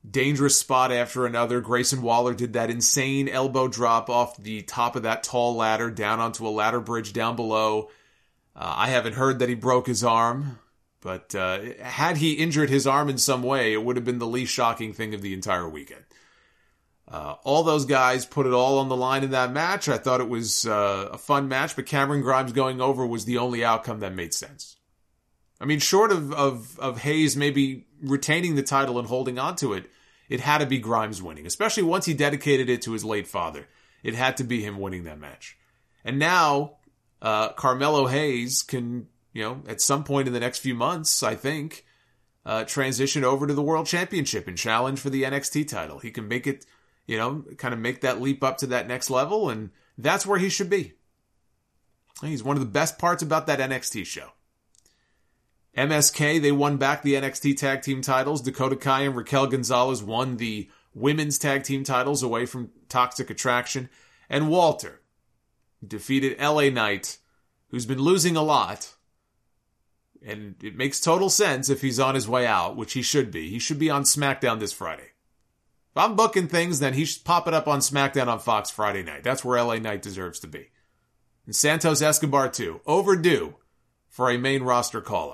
dangerous spot after another. Grayson Waller did that insane elbow drop off the top of that tall ladder down onto a ladder bridge down below. I haven't heard that he broke his arm, but had he injured his arm in some way, it would have been the least shocking thing of the entire weekend. All those guys put it all on the line in that match. I thought it was a fun match, but Cameron Grimes going over was the only outcome that made sense. I mean, short of Hayes maybe retaining the title and holding on to it, it had to be Grimes winning, especially once he dedicated it to his late father. It had to be him winning that match. And now, Carmelo Hayes can, at some point in the next few months, I think, transition over to the World Championship and challenge for the NXT title. He can make it, kind of make that leap up to that next level, and that's where he should be. He's one of the best parts about that NXT show. MSK, they won back the NXT tag team titles. Dakota Kai and Raquel Gonzalez won the women's tag team titles away from Toxic Attraction. And Walter defeated LA Knight, who's been losing a lot. And it makes total sense if he's on his way out, which he should be. He should be on SmackDown this Friday. If I'm booking things, then he should pop it up on SmackDown on Fox Friday night. That's where LA Knight deserves to be. And Santos Escobar, too. Overdue for a main roster call-up.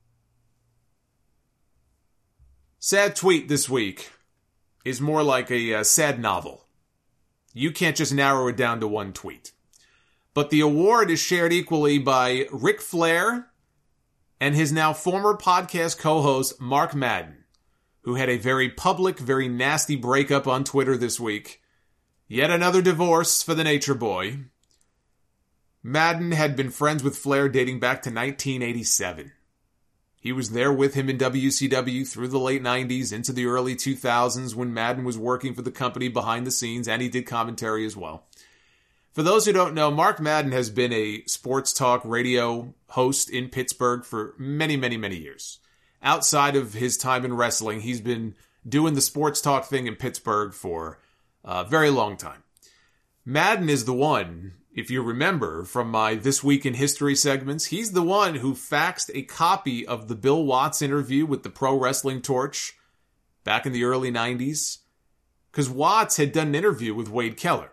Sad tweet this week is more like a sad novel. You can't just narrow it down to one tweet. But the award is shared equally by Ric Flair and his now former podcast co-host Mark Madden, who had a very public, very nasty breakup on Twitter this week. Yet another divorce for the Nature Boy. Madden had been friends with Flair dating back to 1987. He was there with him in WCW through the late 90s into the early 2000s when Madden was working for the company behind the scenes, and he did commentary as well. For those who don't know, Mark Madden has been a sports talk radio host in Pittsburgh for many, many, many years. Outside of his time in wrestling, he's been doing the sports talk thing in Pittsburgh for a very long time. Madden is the one, if you remember from my This Week in History segments, he's the one who faxed a copy of the Bill Watts interview with the Pro Wrestling Torch back in the early 90s. Because Watts had done an interview with Wade Keller.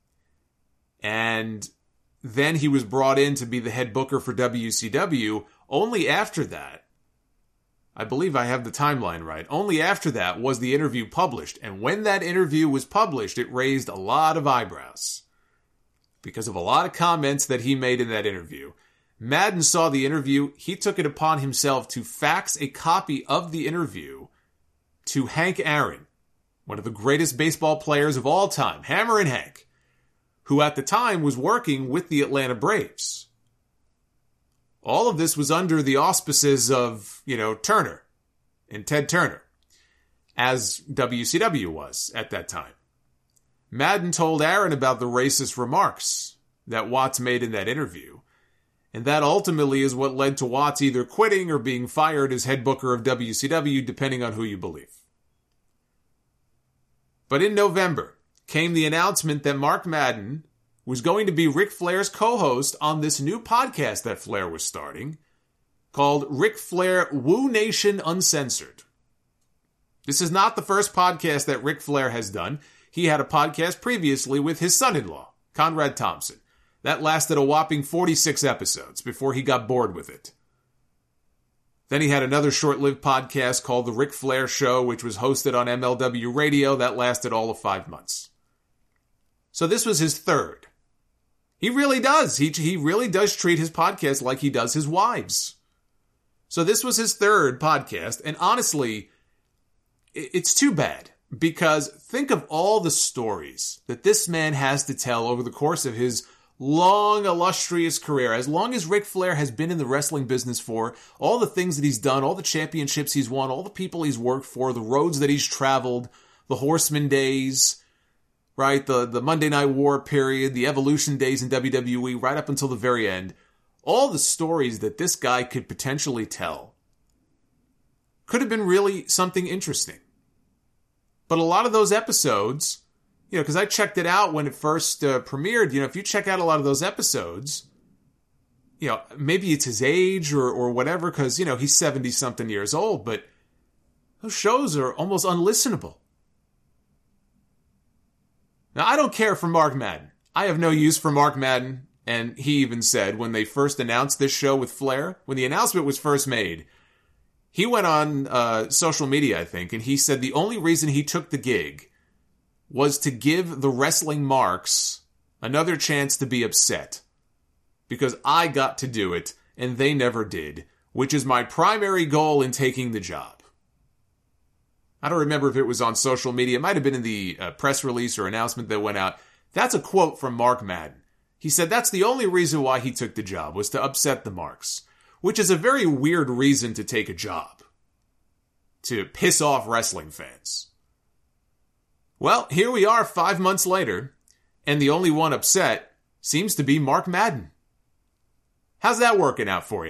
And then he was brought in to be the head booker for WCW. Only after that, I believe I have the timeline right, only after that was the interview published. And when that interview was published, it raised a lot of eyebrows. Because of a lot of comments that he made in that interview. Madden saw the interview. He took it upon himself to fax a copy of the interview to Hank Aaron, one of the greatest baseball players of all time, Hammerin' Hank, who at the time was working with the Atlanta Braves. All of this was under the auspices of, Turner and Ted Turner, as WCW was at that time. Madden told Aaron about the racist remarks that Watts made in that interview, and that ultimately is what led to Watts either quitting or being fired as head booker of WCW, depending on who you believe. But in November came the announcement that Mark Madden was going to be Ric Flair's co-host on this new podcast that Flair was starting, called Ric Flair Woo Nation Uncensored. This is not the first podcast that Ric Flair has done. He had a podcast previously with his son-in-law, Conrad Thompson. That lasted a whopping 46 episodes before he got bored with it. Then he had another short-lived podcast called The Ric Flair Show, which was hosted on MLW Radio. That lasted all of 5 months. So this was his third. He really does. He really does treat his podcast like he does his wives. So this was his third podcast, and honestly, it's too bad. Because think of all the stories that this man has to tell over the course of his long, illustrious career. As long as Ric Flair has been in the wrestling business for, all the things that he's done, all the championships he's won, all the people he's worked for, the roads that he's traveled, the Horseman days, right? The Monday Night War period, the Evolution days in WWE, right up until the very end. All the stories that this guy could potentially tell could have been really something interesting. But a lot of those episodes, because I checked it out when it first premiered, if you check out a lot of those episodes, maybe it's his age or whatever, because, he's 70-something years old, but Those shows are almost unlistenable. Now, I don't care for Mark Madden. I have no use for Mark Madden, and he even said when they first announced this show with Flair, when the announcement was first made, he went on social media, I think, and he said the only reason he took the gig was to give the wrestling marks another chance to be upset. Because I got to do it, and they never did, which is my primary goal in taking the job. I don't remember if it was on social media. It might have been in the press release or announcement that went out. That's a quote from Mark Madden. He said that's the only reason why he took the job, was to upset the marks. Which is a very weird reason to take a job. To piss off wrestling fans. Well, here we are 5 months later, and the only one upset seems to be Mark Madden. How's that working out for you?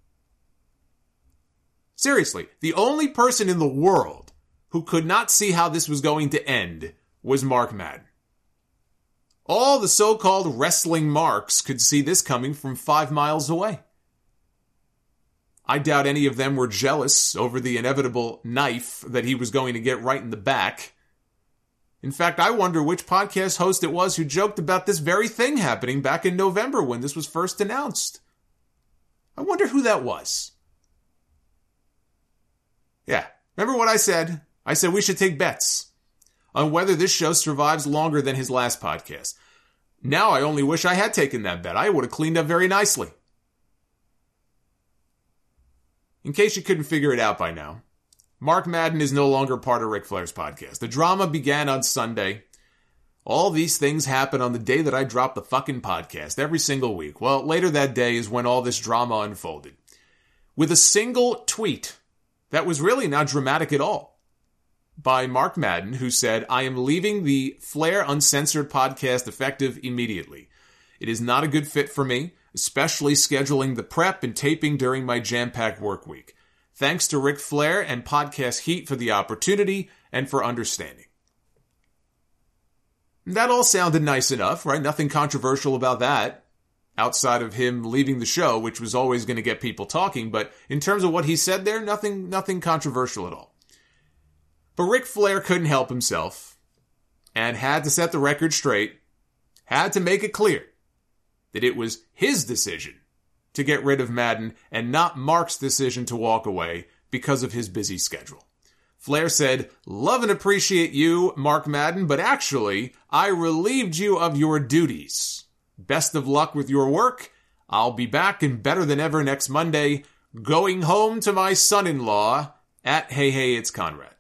Seriously, the only person in the world who could not see how this was going to end was Mark Madden. All the so-called wrestling marks could see this coming from 5 miles away. I doubt any of them were jealous over the inevitable knife that he was going to get right in the back. In fact, I wonder which podcast host it was who joked about this very thing happening back in November when this was first announced. I wonder who that was. Yeah, remember what I said? I said we should take bets on whether this show survives longer than his last podcast. Now I only wish I had taken that bet. I would have cleaned up very nicely. In case you couldn't figure it out by now, Mark Madden is no longer part of Ric Flair's podcast. The drama began on Sunday. All these things happen on the day that I drop the fucking podcast, every single week. Well, later that day is when all this drama unfolded. With a single tweet that was really not dramatic at all by Mark Madden, who said, I am leaving the Flair Uncensored podcast effective immediately. It is not a good fit for me, especially scheduling the prep and taping during my jam-packed work week. Thanks to Ric Flair and Podcast Heat for the opportunity and for understanding. That all sounded nice enough, right? Nothing controversial about that, outside of him leaving the show, which was always going to get people talking. But in terms of what he said there, nothing controversial at all. But Ric Flair couldn't help himself and had to set the record straight, had to make it clear that it was his decision to get rid of Madden and not Mark's decision to walk away because of his busy schedule. Flair said, love and appreciate you, Mark Madden, but actually, I relieved you of your duties. Best of luck with your work. I'll be back and better than ever next Monday, going home to my son-in-law at Hey Hey It's Conrad.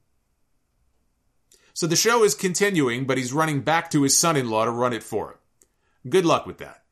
So the show is continuing, but he's running back to his son-in-law to run it for him. Good luck with that.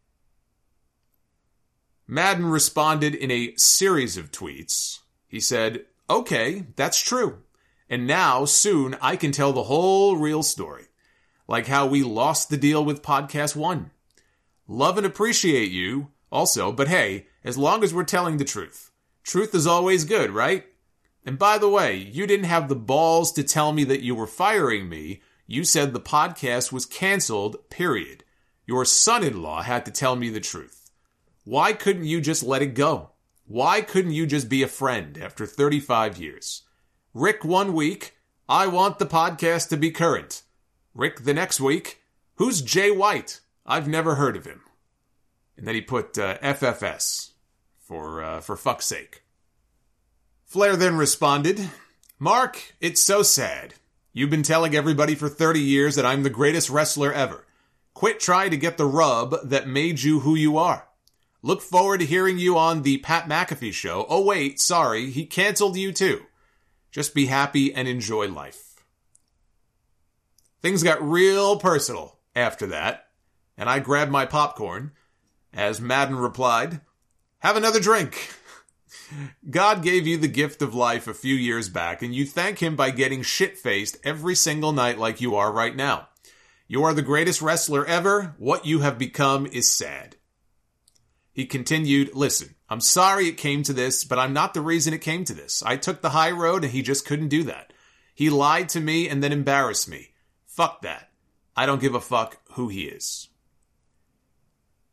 Madden responded in a series of tweets. He said, okay, that's true. And now, soon, I can tell the whole real story. Like how we lost the deal with Podcast One. Love and appreciate you, also, but hey, as long as we're telling the truth. Truth is always good, right? And by the way, you didn't have the balls to tell me that you were firing me. You said the podcast was canceled, period. Your son-in-law had to tell me the truth. Why couldn't you just let it go? Why couldn't you just be a friend after 35 years? Rick 1 week, I want the podcast to be current. Rick the next week, who's Jay White? I've never heard of him. And then he put FFS for fuck's sake. Flair then responded, Mark, it's so sad. You've been telling everybody for 30 years that I'm the greatest wrestler ever. Quit trying to get the rub that made you who you are. Look forward to hearing you on the Pat McAfee show. Oh wait, sorry, he canceled you too. Just be happy and enjoy life. Things got real personal after that, and I grabbed my popcorn as Madden replied, have another drink. God gave you the gift of life a few years back, and you thank him by getting shit-faced every single night like you are right now. You are the greatest wrestler ever. What you have become is sad. He continued, listen, I'm sorry it came to this, but I'm not the reason it came to this. I took the high road and he just couldn't do that. He lied to me and then embarrassed me. Fuck that. I don't give a fuck who he is.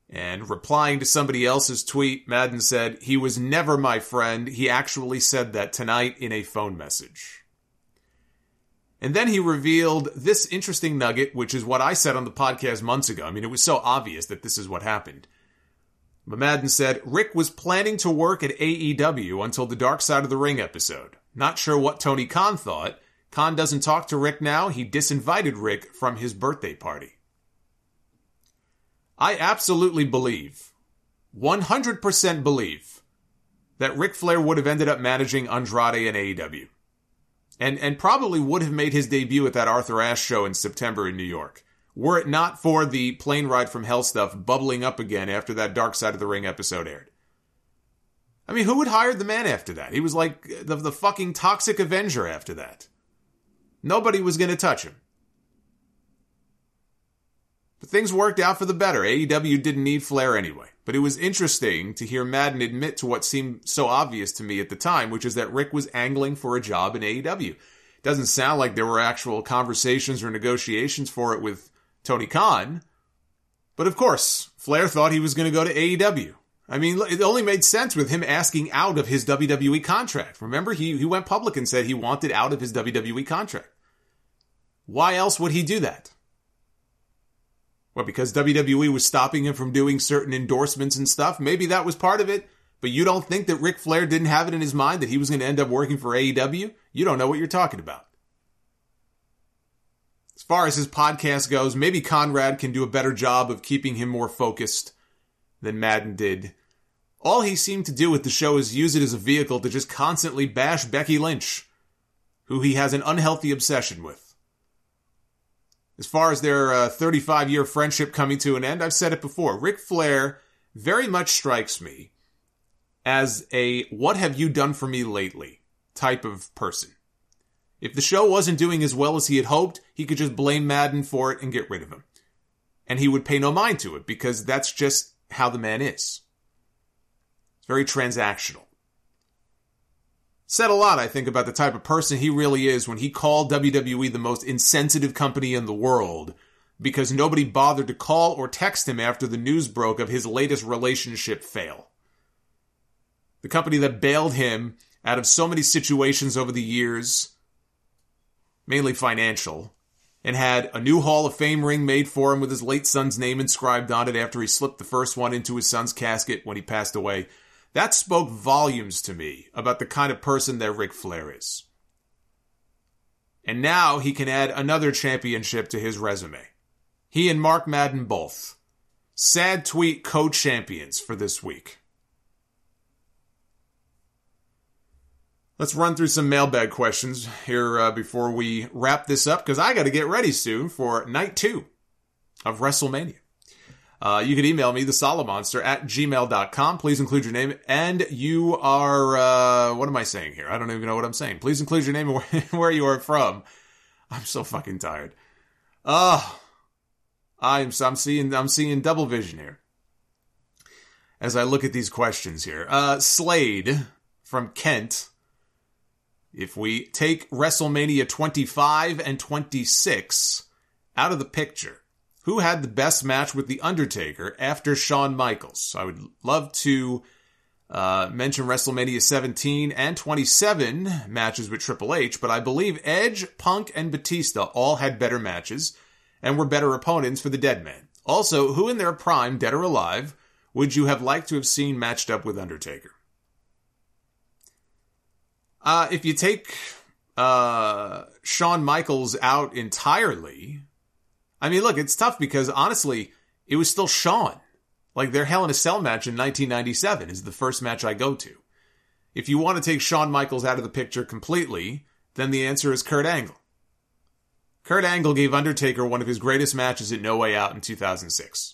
And replying to somebody else's tweet, Madden said, "He was never my friend. He actually said that tonight in a phone message." And then he revealed this interesting nugget, which is what I said on the podcast months ago. I mean, it was so obvious that this is what happened. But Madden said, Rick was planning to work at AEW until the Dark Side of the Ring episode. Not sure what Tony Khan thought. Khan doesn't talk to Rick now. He disinvited Rick from his birthday party. I absolutely believe, 100% believe, that Ric Flair would have ended up managing Andrade in AEW. And probably would have made his debut at that Arthur Ashe show in September in New York, were it not for the plane ride from hell stuff bubbling up again after that Dark Side of the Ring episode aired. I mean, who would hire the man after that? He was like the fucking Toxic Avenger after that. Nobody was going to touch him. But things worked out for the better. AEW didn't need Flair anyway. But it was interesting to hear Madden admit to what seemed so obvious to me at the time, which is that Rick was angling for a job in AEW. Doesn't sound like there were actual conversations or negotiations for it with Tony Khan. But of course, Flair thought he was going to go to AEW. I mean, it only made sense with him asking out of his WWE contract. Remember, he went public and said he wanted out of his WWE contract. Why else would he do that? Well, because WWE was stopping him from doing certain endorsements and stuff. Maybe that was part of it. But you don't think that Ric Flair didn't have it in his mind that he was going to end up working for AEW? You don't know what you're talking about. As far as his podcast goes, maybe Conrad can do a better job of keeping him more focused than Madden did. All he seemed to do with the show is use it as a vehicle to just constantly bash Becky Lynch, who he has an unhealthy obsession with. As far as their 35-year friendship coming to an end, I've said it before. Ric Flair very much strikes me as a what have you done for me lately type of person. If the show wasn't doing as well as he had hoped, he could just blame Madden for it and get rid of him. And he would pay no mind to it because that's just how the man is. It's very transactional. Said a lot, I think, about the type of person he really is when he called WWE the most insensitive company in the world because nobody bothered to call or text him after the news broke of his latest relationship fail. The company that bailed him out of so many situations over the years, mainly financial, and had a new Hall of Fame ring made for him with his late son's name inscribed on it after he slipped the first one into his son's casket when he passed away. That spoke volumes to me about the kind of person that Ric Flair is. And now he can add another championship to his resume. He and Mark Madden both. Sad tweet co-champions for this week. Let's run through some mailbag questions here before we wrap this up, because I got to get ready soon for night 2 of WrestleMania. You can email me, thesolomonster@gmail.com. Please include your name. And you are, what am I saying here? I don't even know what I'm saying. Please include your name and where you are from. I'm so fucking tired. I'm seeing double vision here as I look at these questions here. Slade from Kent. If we take WrestleMania 25 and 26 out of the picture, who had the best match with The Undertaker after Shawn Michaels? I would love to mention WrestleMania 17 and 27 matches with Triple H, but I believe Edge, Punk, and Batista all had better matches and were better opponents for the Dead Man. Also, who in their prime, dead or alive, would you have liked to have seen matched up with Undertaker? If you take Shawn Michaels out entirely, I mean, look, it's tough because, honestly, it was still Shawn. Like, their Hell in a Cell match in 1997 is the first match I go to. If you want to take Shawn Michaels out of the picture completely, then the answer is Kurt Angle. Kurt Angle gave Undertaker one of his greatest matches at No Way Out in 2006.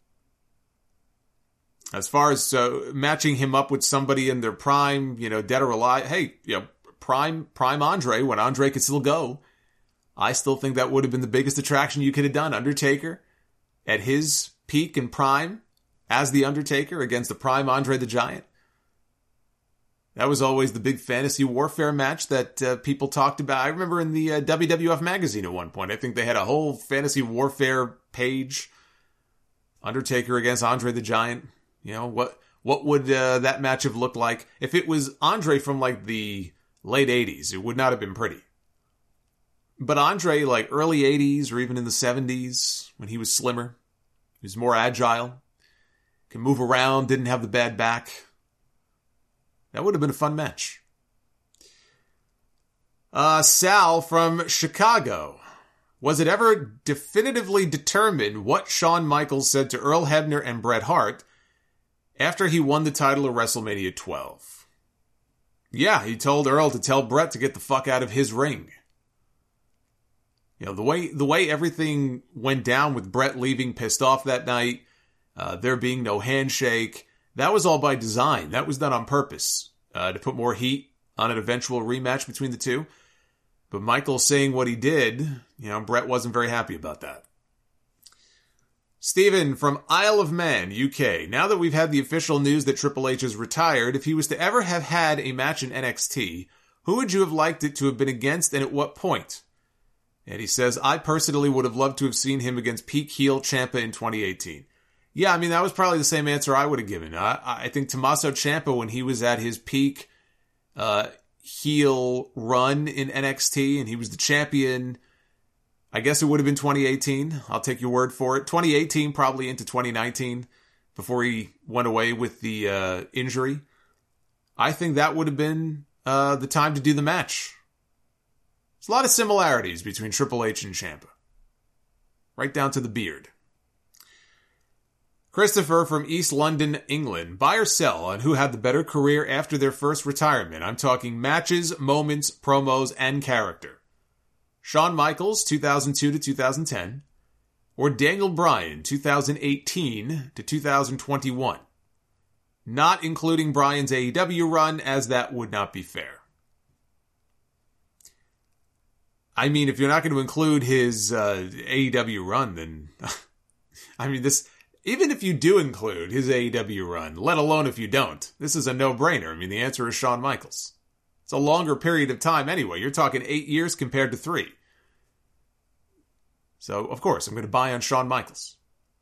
As far as matching him up with somebody in their prime, dead or alive, hey, prime Andre, when Andre could still go, I still think that would have been the biggest attraction you could have done. Undertaker at his peak and prime as The Undertaker against the prime Andre the Giant. That was always the big fantasy warfare match that people talked about. I remember in the WWF magazine at one point, I think they had a whole fantasy warfare page Undertaker against Andre the Giant. You know, what would that match have looked like? If it was Andre from like the late 80s, it would not have been pretty. But Andre, like early 80s or even in the 70s, when he was slimmer, he was more agile, can move around, didn't have the bad back. That would have been a fun match. Sal from Chicago. Was it ever definitively determined what Shawn Michaels said to Earl Hebner and Bret Hart after he won the title of WrestleMania 12? Yeah, he told Earl to tell Bret to get the fuck out of his ring. You know, the way everything went down with Bret leaving pissed off that night, there being no handshake, that was all by design. That was done on purpose, to put more heat on an eventual rematch between the two. But Michael saying what he did, you know, Bret wasn't very happy about that. Stephen from Isle of Man, UK. Now that we've had the official news that Triple H is retired, if he was to ever have had a match in NXT, who would you have liked it to have been against and at what point? And he says, I personally would have loved to have seen him against peak heel Ciampa in 2018. Yeah, I mean, that was probably the same answer I would have given. I think Tommaso Ciampa, when he was at his peak heel run in NXT and he was the champion, I guess it would have been 2018. I'll take your word for it. 2018, probably into 2019, before he went away with the injury. I think that would have been the time to do the match. There's a lot of similarities between Triple H and Ciampa. Right down to the beard. Christopher from East London, England. Buy or sell on who had the better career after their first retirement. I'm talking matches, moments, promos, and character. Shawn Michaels, 2002 to 2010. Or Daniel Bryan, 2018 to 2021. Not including Bryan's AEW run, as that would not be fair. I mean, if you're not going to include his AEW run, then... I mean, this... Even if you do include his AEW run, let alone if you don't, this is a no-brainer. I mean, the answer is Shawn Michaels. It's a longer period of time anyway. You're talking 8 years compared to 3. So, of course, I'm going to buy on Shawn Michaels.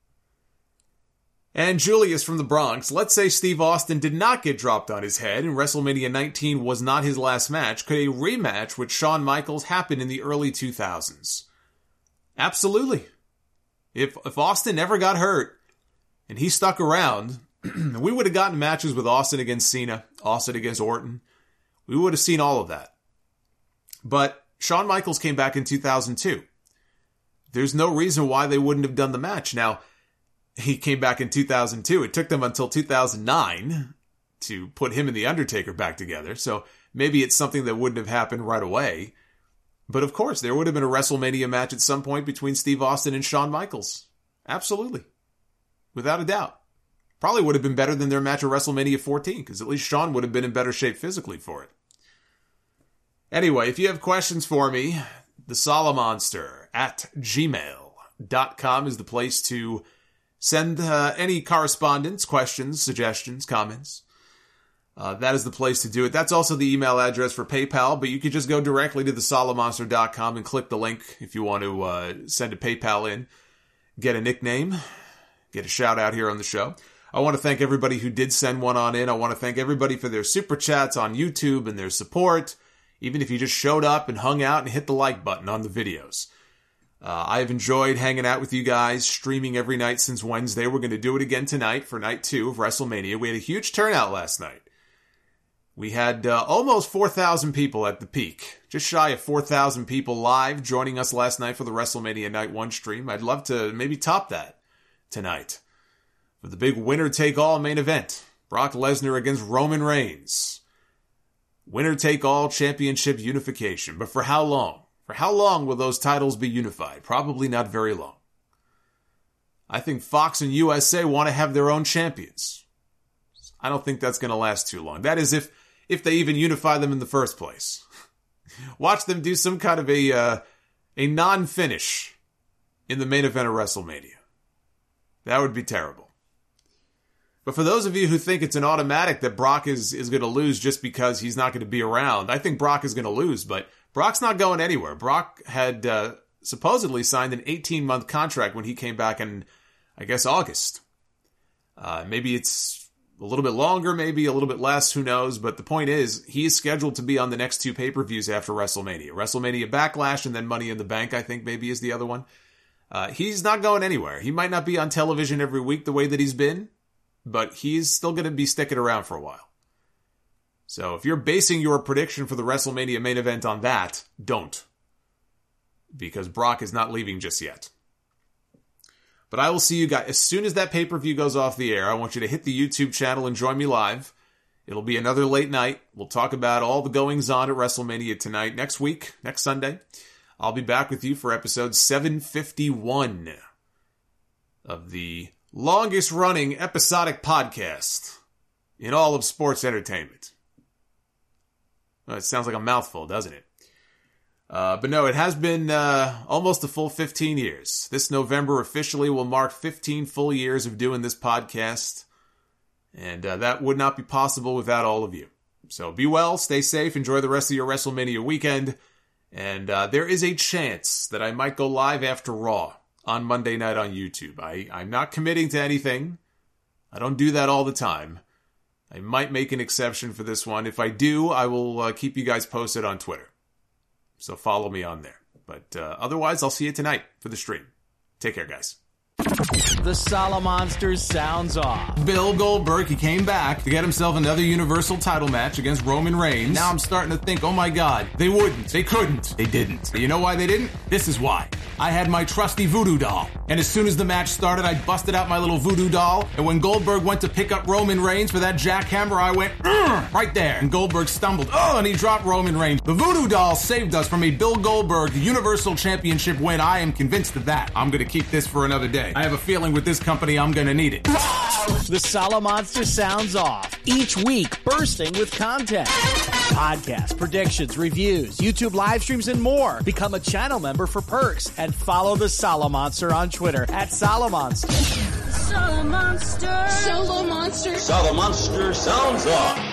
And Julius from the Bronx. Let's say Steve Austin did not get dropped on his head and WrestleMania 19 was not his last match. Could a rematch with Shawn Michaels happen in the early 2000s? Absolutely. If Austin never got hurt and he stuck around, we would have gotten matches with Austin against Cena, Austin against Orton. We would have seen all of that. But Shawn Michaels came back in 2002. There's no reason why they wouldn't have done the match. Now, he came back in 2002. It took them until 2009 to put him and The Undertaker back together. So maybe it's something that wouldn't have happened right away. But of course, there would have been a WrestleMania match at some point between Steve Austin and Shawn Michaels. Absolutely. Without a doubt. Probably would have been better than their match at WrestleMania 14, because at least Shawn would have been in better shape physically for it. Anyway, if you have questions for me, thesolomonster@gmail.com is the place to send any correspondence, questions, suggestions, comments. That is the place to do it. That's also the email address for PayPal, but you could just go directly to thesolomonster.com and click the link if you want to send a PayPal in, get a nickname, get a shout out here on the show. I want to thank everybody who did send one on in. I want to thank everybody for their super chats on YouTube and their support, even if you just showed up and hung out and hit the like button on the videos. I have enjoyed hanging out with you guys, streaming every night since Wednesday. We're going to do it again tonight for night 2 of WrestleMania. We had a huge turnout last night. We had almost 4,000 people at the peak. Just shy of 4,000 people live joining us last night for the WrestleMania Night 1 stream. I'd love to maybe top that tonight for the big winner-take-all main event. Brock Lesnar against Roman Reigns. Winner-take-all championship unification. But for how long? For how long will those titles be unified? Probably not very long. I think Fox and USA want to have their own champions. I don't think that's going to last too long. That is if they even unify them in the first place. Watch them do some kind of a non-finish in the main event of WrestleMania. That would be terrible. But for those of you who think it's an automatic that Brock is going to lose just because he's not going to be around, I think Brock is going to lose, but Brock's not going anywhere. Brock had supposedly signed an 18-month contract when he came back, and I guess, August. Maybe it's a little bit longer, maybe a little bit less, who knows? But the point is, he is scheduled to be on the next two pay-per-views after WrestleMania. WrestleMania Backlash and then Money in the Bank, I think maybe is the other one. He's not going anywhere. He might not be on television every week the way that he's been, but he's still going to be sticking around for a while. So if you're basing your prediction for the WrestleMania main event on that, don't. Because Brock is not leaving just yet. But I will see you guys. As soon as that pay-per-view goes off the air, I want you to hit the YouTube channel and join me live. It'll be another late night. We'll talk about all the goings-on at WrestleMania tonight. Next week, next Sunday, I'll be back with you for episode 751 of the longest-running episodic podcast in all of sports entertainment. Well, it sounds like a mouthful, doesn't it? But no, it has been almost a full 15 years. This November officially will mark 15 full years of doing this podcast. And that would not be possible without all of you. So be well, stay safe, enjoy the rest of your WrestleMania weekend. And there is a chance that I might go live after Raw on Monday night on YouTube. I'm not committing to anything. I don't do that all the time. I might make an exception for this one. If I do, I will keep you guys posted on Twitter. So follow me on there. But otherwise, I'll see you tonight for the stream. Take care, guys. The Solomonsters sounds off. Bill Goldberg, he came back to get himself another Universal title match against Roman Reigns. Now I'm starting to think, oh my God, they wouldn't, they couldn't, they didn't. You know why they didn't? This is why. I had my trusty voodoo doll. And as soon as the match started, I busted out my little voodoo doll. And when Goldberg went to pick up Roman Reigns for that jackhammer, I went, right there. And Goldberg stumbled, and he dropped Roman Reigns. The voodoo doll saved us from a Bill Goldberg Universal Championship win. I am convinced of that. I'm going to keep this for another day. I have a feeling with this company, I'm going to need it. The Solomonster sounds off. Each week, bursting with content. Podcasts, predictions, reviews, YouTube live streams, and more. Become a channel member for perks and follow the Solomonster on Twitter @Solomonster. Solomonster. Solomonster. Solomonster sounds off.